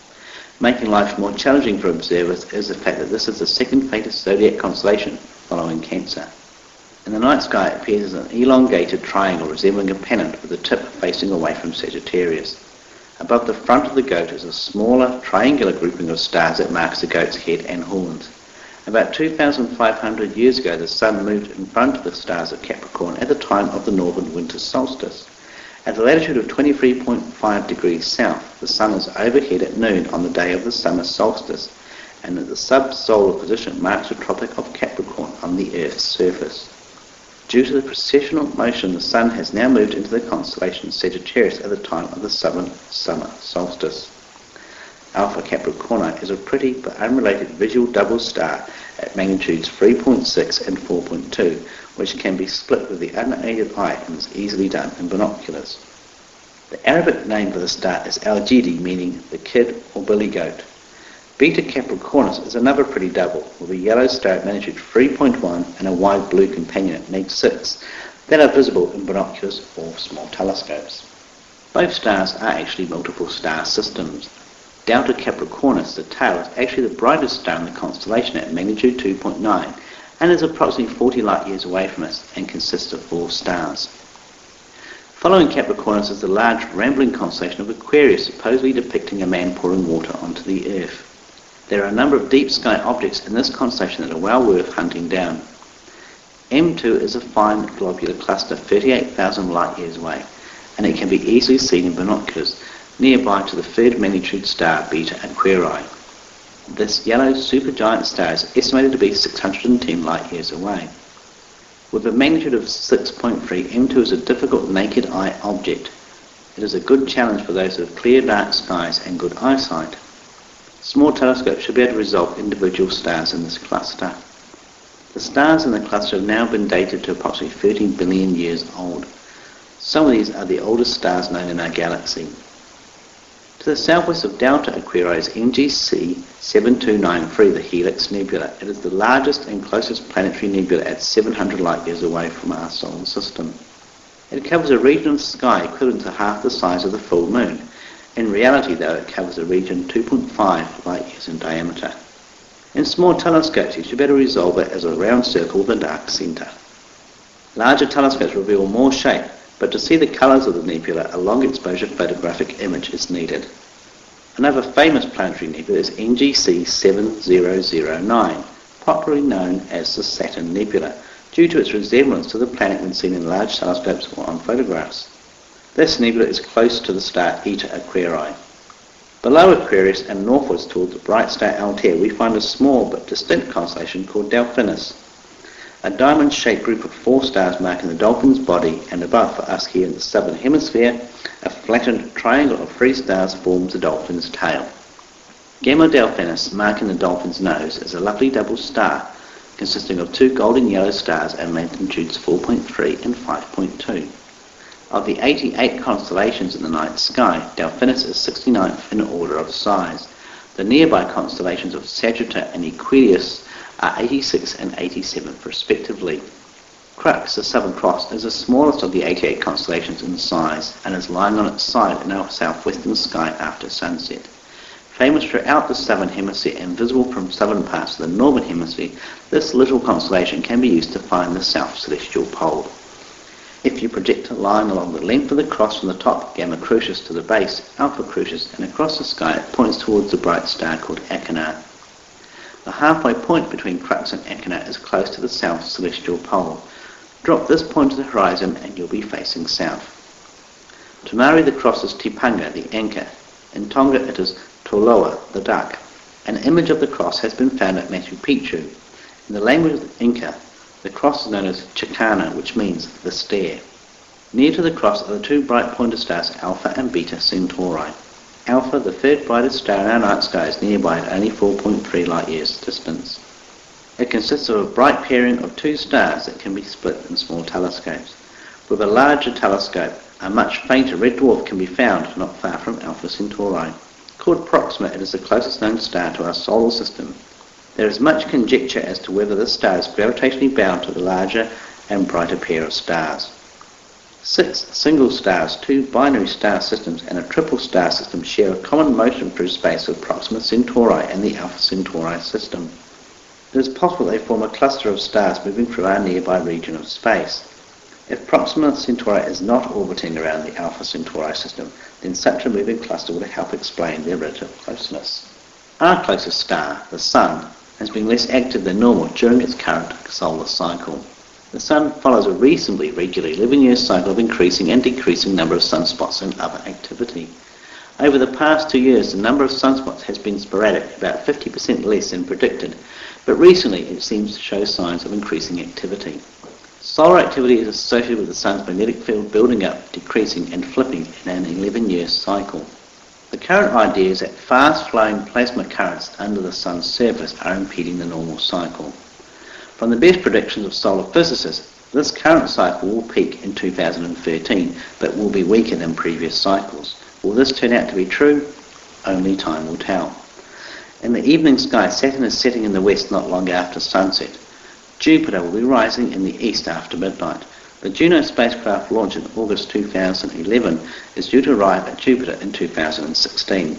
[SPEAKER 11] Making life more challenging for observers is the fact that this is the second faintest zodiac constellation following Cancer. In the night sky it appears as an elongated triangle resembling a pennant with the tip facing away from Sagittarius. Above the front of the goat is a smaller triangular grouping of stars that marks the goat's head and horns. About two thousand five hundred years ago the Sun moved in front of the stars of Capricorn at the time of the northern winter solstice. At the latitude of twenty-three point five degrees south, the Sun is overhead at noon on the day of the summer solstice, and at the sub-solar position marks the Tropic of Capricorn on the Earth's surface. Due to the precessional motion, the Sun has now moved into the constellation Sagittarius at the time of the southern summer solstice. Alpha Capricorni is a pretty but unrelated visual double star at magnitudes three point six and four point two, which can be split with the unaided eye and is easily done in binoculars. The Arabic name for the star is Al-Jidi, meaning the kid or billy goat. Beta Capricornus is another pretty double, with a yellow star at magnitude three point one and a wide blue companion at magnitude six that are visible in binoculars or small telescopes. Both stars are actually multiple star systems. Delta Capricornus, the tail, is actually the brightest star in the constellation at magnitude two point nine and is approximately forty light years away from us and consists of four stars. Following Capricornus is the large rambling constellation of Aquarius, supposedly depicting a man pouring water onto the Earth. There are a number of deep sky objects in this constellation that are well worth hunting down. M two is a fine globular cluster thirty-eight thousand light years away, and it can be easily seen in binoculars nearby to the third magnitude star Beta Aquarii. This yellow supergiant star is estimated to be six hundred ten light years away. With a magnitude of six point three, M two is a difficult naked eye object. It is a good challenge for those with clear dark skies and good eyesight. Small telescopes should be able to resolve individual stars in this cluster. The stars in the cluster have now been dated to approximately thirteen billion years old. Some of these are the oldest stars known in our galaxy. To the southwest of Delta Aquarii is N G C seven two nine three, the Helix Nebula. It is the largest and closest planetary nebula at seven hundred light years away from our solar system. It covers a region of sky equivalent to half the size of the full moon, In reality, though, it covers a region two point five light years in diameter. In small telescopes, you should better resolve it as a round circle with a dark centre. Larger telescopes reveal more shape, but to see the colours of the nebula, a long exposure photographic image is needed. Another famous planetary nebula is N G C seven zero zero nine, popularly known as the Saturn Nebula, due to its resemblance to the planet when seen in large telescopes or on photographs. This nebula is close to the star Eta Aquarii. Below Aquarius and northwards towards the bright star Altair, we find a small but distinct constellation called Delphinus, a diamond-shaped group of four stars marking the dolphin's body, and above for us here in the southern hemisphere, a flattened triangle of three stars forms the dolphin's tail. Gamma Delphinus, marking the dolphin's nose, is a lovely double star consisting of two golden yellow stars at magnitudes four point three and five point two. Of the eighty-eight constellations in the night sky, Delphinus is sixty-ninth in order of size. The nearby constellations of Sagitta and Aquarius are eighty-six and eighty-seventh respectively. Crux, the Southern Cross, is the smallest of the eighty-eight constellations in size and is lying on its side in our southwestern sky after sunset. Famous throughout the southern hemisphere and visible from southern parts of the northern hemisphere, this little constellation can be used to find the south celestial pole. If you project a line along the length of the cross from the top, Gamma Crucis, to the base, Alpha Crucis, and across the sky, it points towards the bright star called Achernar. The halfway point between Crux and Achernar is close to the south celestial pole. Drop this point to the horizon and you'll be facing south. To Maori, the cross is Tipanga, the anchor. In Tonga it is Toloa, the duck. An image of the cross has been found at Machu Picchu. In the language of the Inca, the cross is known as Chicana, which means the stair. Near to the cross are the two bright pointer stars Alpha and Beta Centauri. Alpha, the third brightest star in our night sky, is nearby at only four point three light years distance. It consists of a bright pairing of two stars that can be split in small telescopes. With a larger telescope, a much fainter red dwarf can be found not far from Alpha Centauri. Called Proxima, it is the closest known star to our solar system. There is much conjecture as to whether this star is gravitationally bound to the larger and brighter pair of stars. Six single stars, two binary star systems, and a triple star system share a common motion through space with Proxima Centauri and the Alpha Centauri system. It is possible they form a cluster of stars moving through our nearby region of space. If Proxima Centauri is not orbiting around the Alpha Centauri system, then such a moving cluster would help explain their relative closeness. Our closest star, the Sun, has been less active than normal during its current solar cycle. The Sun follows a reasonably regular eleven-year cycle of increasing and decreasing number of sunspots and other activity. Over the past two years, the number of sunspots has been sporadic, about fifty percent less than predicted, but recently it seems to show signs of increasing activity. Solar activity is associated with the Sun's magnetic field building up, decreasing and flipping in an eleven-year cycle. The current idea is that fast-flowing plasma currents under the Sun's surface are impeding the normal cycle. From the best predictions of solar physicists, this current cycle will peak in two thousand thirteen, but will be weaker than previous cycles. Will this turn out to be true? Only time will tell. In the evening sky, Saturn is setting in the west not long after sunset. Jupiter will be rising in the east after midnight. The Juno spacecraft launched in August two thousand eleven is due to arrive at Jupiter in two thousand sixteen.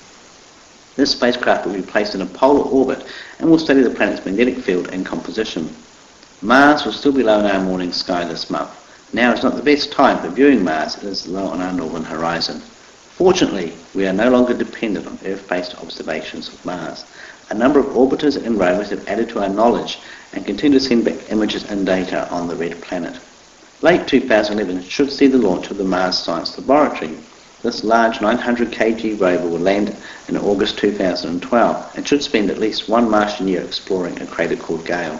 [SPEAKER 11] This spacecraft will be placed in a polar orbit and will study the planet's magnetic field and composition. Mars will still be low in our morning sky this month. Now is not the best time for viewing Mars, it is low on our northern horizon. Fortunately, we are no longer dependent on Earth-based observations of Mars. A number of orbiters and rovers have added to our knowledge and continue to send back images and data on the red planet. Late two thousand eleven should see the launch of the Mars Science Laboratory. This large nine hundred kilogram rover will land in August two thousand twelve and should spend at least one Martian year exploring a crater called Gale.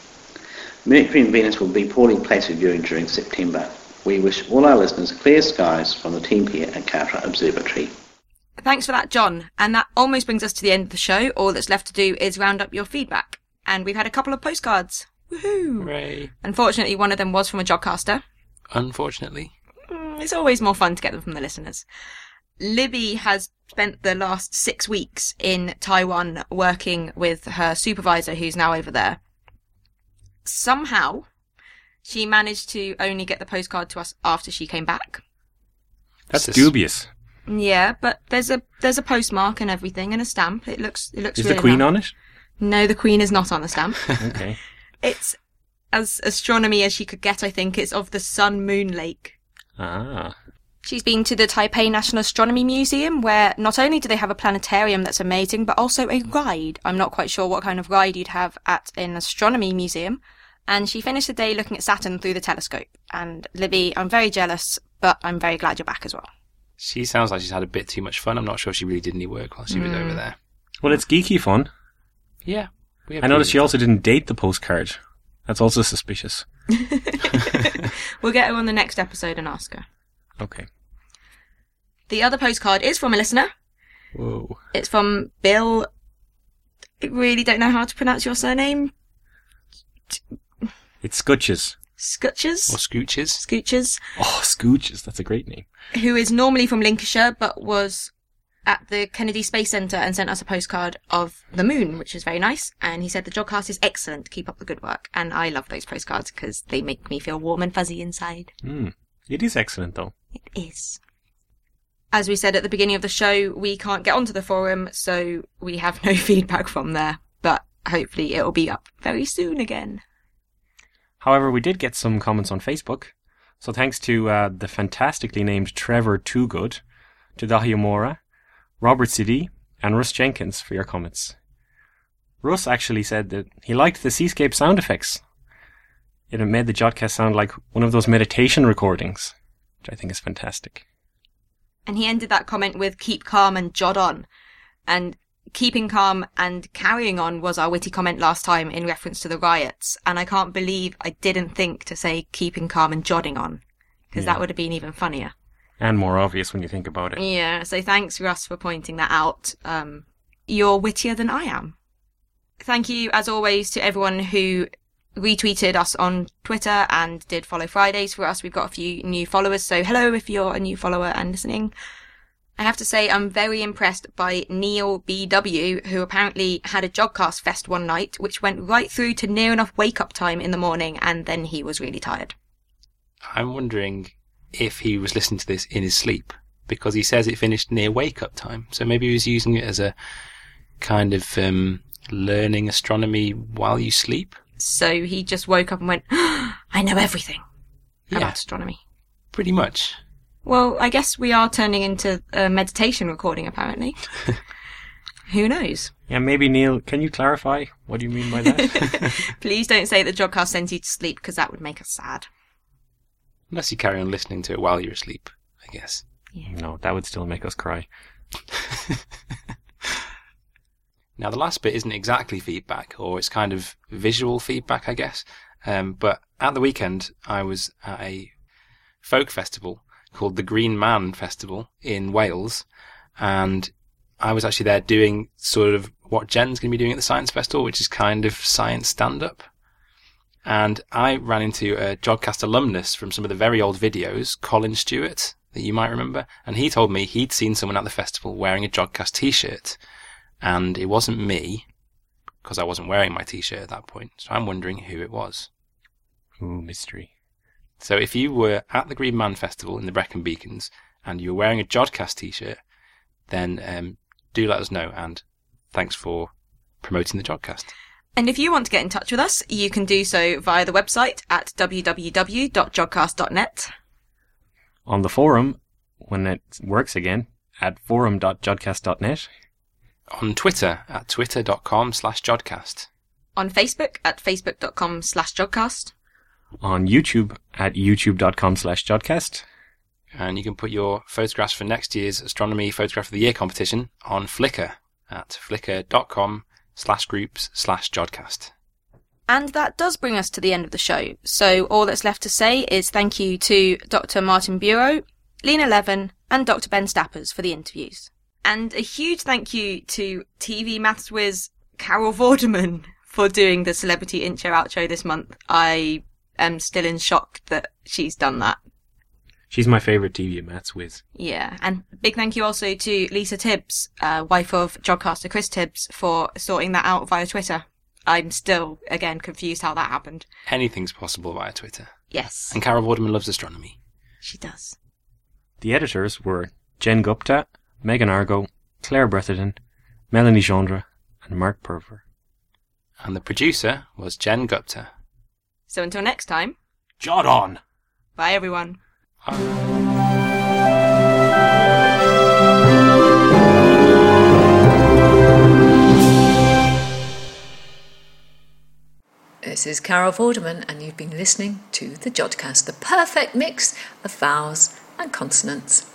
[SPEAKER 11] Mercury and Venus will be poorly placed for viewing during September. We wish all our listeners clear skies from the team here at Carteret Observatory.
[SPEAKER 2] Thanks for that, John. And that almost brings us to the end of the show. All that's left to do is round up your feedback. And we've had a couple of postcards. Woohoo!
[SPEAKER 4] Hooray.
[SPEAKER 2] Unfortunately, one of them was from a Jodcaster.
[SPEAKER 4] Unfortunately.
[SPEAKER 2] It's always more fun to get them from the listeners. Libby has spent the last six weeks in Taiwan working with her supervisor, who's now over there. Somehow, she managed to only get the postcard to us after she came back.
[SPEAKER 4] That's dubious.
[SPEAKER 2] Yeah, but there's a there's a postmark and everything and a stamp. It looks it looks.
[SPEAKER 4] Is
[SPEAKER 2] really
[SPEAKER 4] the Queen
[SPEAKER 2] nice.
[SPEAKER 4] on it?
[SPEAKER 2] No, the Queen is not on the stamp.
[SPEAKER 4] Okay.
[SPEAKER 2] It's as astronomy as she could get, I think. It's of the Sun Moon Lake.
[SPEAKER 4] Ah.
[SPEAKER 2] She's been to the Taipei National Astronomy Museum, where not only do they have a planetarium that's amazing, but also a ride. I'm not quite sure what kind of ride you'd have at an astronomy museum. And she finished the day looking at Saturn through the telescope. And Libby, I'm very jealous, but I'm very glad you're back as well.
[SPEAKER 3] She sounds like she's had a bit too much fun. I'm not sure she really did any work while she was
[SPEAKER 2] Mm.
[SPEAKER 3] over there.
[SPEAKER 4] Well, it's geeky fun.
[SPEAKER 3] Yeah. we have
[SPEAKER 4] I noticed
[SPEAKER 3] really-
[SPEAKER 4] she also didn't date the postcard. That's also suspicious.
[SPEAKER 2] We'll get her on the next episode and ask her.
[SPEAKER 4] Okay.
[SPEAKER 2] The other postcard is from a listener.
[SPEAKER 4] Whoa.
[SPEAKER 2] It's from Bill. I really don't know how to pronounce your surname.
[SPEAKER 4] It's Scutches.
[SPEAKER 2] Scutches?
[SPEAKER 3] Or Scooches.
[SPEAKER 2] Scooches.
[SPEAKER 4] Oh, Scooches. That's a great name.
[SPEAKER 2] Who is normally from Lincolnshire, but was at the Kennedy Space Centre and sent us a postcard of the moon, which is very nice. And he said the Jodcast is excellent. Keep up the good work. And I love those postcards because they make me feel warm and fuzzy inside.
[SPEAKER 4] Mm. It is excellent, though.
[SPEAKER 2] It is. As we said at the beginning of the show, we can't get onto the forum, so we have no feedback from there. But hopefully it'll be up very soon again.
[SPEAKER 4] However, we did get some comments on Facebook. So thanks to uh, the fantastically named Trevor Toogood, to Dahiyamora, Robert Cidi, and Russ Jenkins for your comments. Russ actually said that he liked the seascape sound effects. It made the Jodcast sound like one of those meditation recordings, which I think is fantastic.
[SPEAKER 2] And he ended that comment with keep calm and jod on. And keeping calm and carrying on was our witty comment last time in reference to the riots. And I can't believe I didn't think to say keeping calm and jodding on, because
[SPEAKER 4] Yeah.
[SPEAKER 2] that would have been even funnier.
[SPEAKER 4] And more obvious when you think about it.
[SPEAKER 2] Yeah, so thanks, Russ, for pointing that out. Um, you're wittier than I am. Thank you, as always, to everyone who retweeted us on Twitter and did follow Fridays for us. We've got a few new followers, so hello if you're a new follower and listening. I have to say I'm very impressed by Neil B W, who apparently had a Jodcast Fest one night, which went right through to near enough wake-up time in the morning, and then he was really tired.
[SPEAKER 3] I'm wondering if he was listening to this in his sleep, because he says it finished near wake-up time. So maybe he was using it as a kind of um, learning astronomy while you sleep.
[SPEAKER 2] So he just woke up and went, I know everything
[SPEAKER 3] Yeah.
[SPEAKER 2] about astronomy.
[SPEAKER 3] Pretty much.
[SPEAKER 2] Well, I guess we are turning into a meditation recording, apparently. Who knows?
[SPEAKER 4] Yeah, maybe Neil, can you clarify what do you mean by that?
[SPEAKER 2] Please don't say that Jodcast sends you to sleep, because that would make us sad.
[SPEAKER 3] Unless you carry on listening to it while you're asleep, I guess.
[SPEAKER 4] No, that would still make us cry.
[SPEAKER 3] Now, the last bit isn't exactly feedback, or it's kind of visual feedback, I guess. Um, but at the weekend, I was at a folk festival called the Green Man Festival in Wales, and I was actually there doing sort of what Jen's going to be doing at the Science Festival, which is kind of science stand-up. And I ran into a Jodcast alumnus from some of the very old videos, Colin Stewart, that you might remember, and he told me he'd seen someone at the festival wearing a Jodcast t-shirt, and it wasn't me, because I wasn't wearing my t-shirt at that point, so I'm wondering who it was.
[SPEAKER 4] Ooh, mystery.
[SPEAKER 3] So if you were at the Green Man Festival in the Brecon Beacons, and you were wearing a Jodcast t-shirt, then um, do let us know, and thanks for promoting the Jodcast.
[SPEAKER 2] And if you want to get in touch with us, you can do so via the website at w w w dot jodcast dot net.
[SPEAKER 4] On the forum, when it works again, at forum dot jodcast dot net.
[SPEAKER 3] On Twitter at twitter.com slash Jodcast.
[SPEAKER 2] On Facebook at facebook.com slash Jodcast.
[SPEAKER 4] On YouTube at youtube.com slash Jodcast.
[SPEAKER 3] And you can put your photographs for next year's Astronomy Photograph of the Year competition on Flickr at flickr.com slash groups slash Jodcast.
[SPEAKER 2] And that does bring us to the end of the show. So all that's left to say is thank you to Doctor Martin Bureau, Lena Levin, and Doctor Ben Stappers for the interviews. And a huge thank you to T V maths whiz Carol Vorderman for doing the celebrity intro outro this month. I am still in shock that she's done that.
[SPEAKER 4] She's my favourite T V maths whiz.
[SPEAKER 2] Yeah, and big thank you also to Lisa Tibbs, uh, wife of Jodcaster Chris Tibbs, for sorting that out via Twitter. I'm still, again, confused how that happened.
[SPEAKER 3] Anything's possible via Twitter.
[SPEAKER 2] Yes.
[SPEAKER 3] And Carol Vorderman loves astronomy.
[SPEAKER 2] She does.
[SPEAKER 4] The editors were Jen Gupta, Megan Argo, Claire Bretherton, Melanie Gendre, and Mark Purver.
[SPEAKER 3] And the producer was Jen Gupta.
[SPEAKER 2] So until next time,
[SPEAKER 4] Jot on!
[SPEAKER 2] Bye everyone.
[SPEAKER 1] This is Carol Vorderman, and you've been listening to the Jodcast, the perfect mix of vowels and consonants.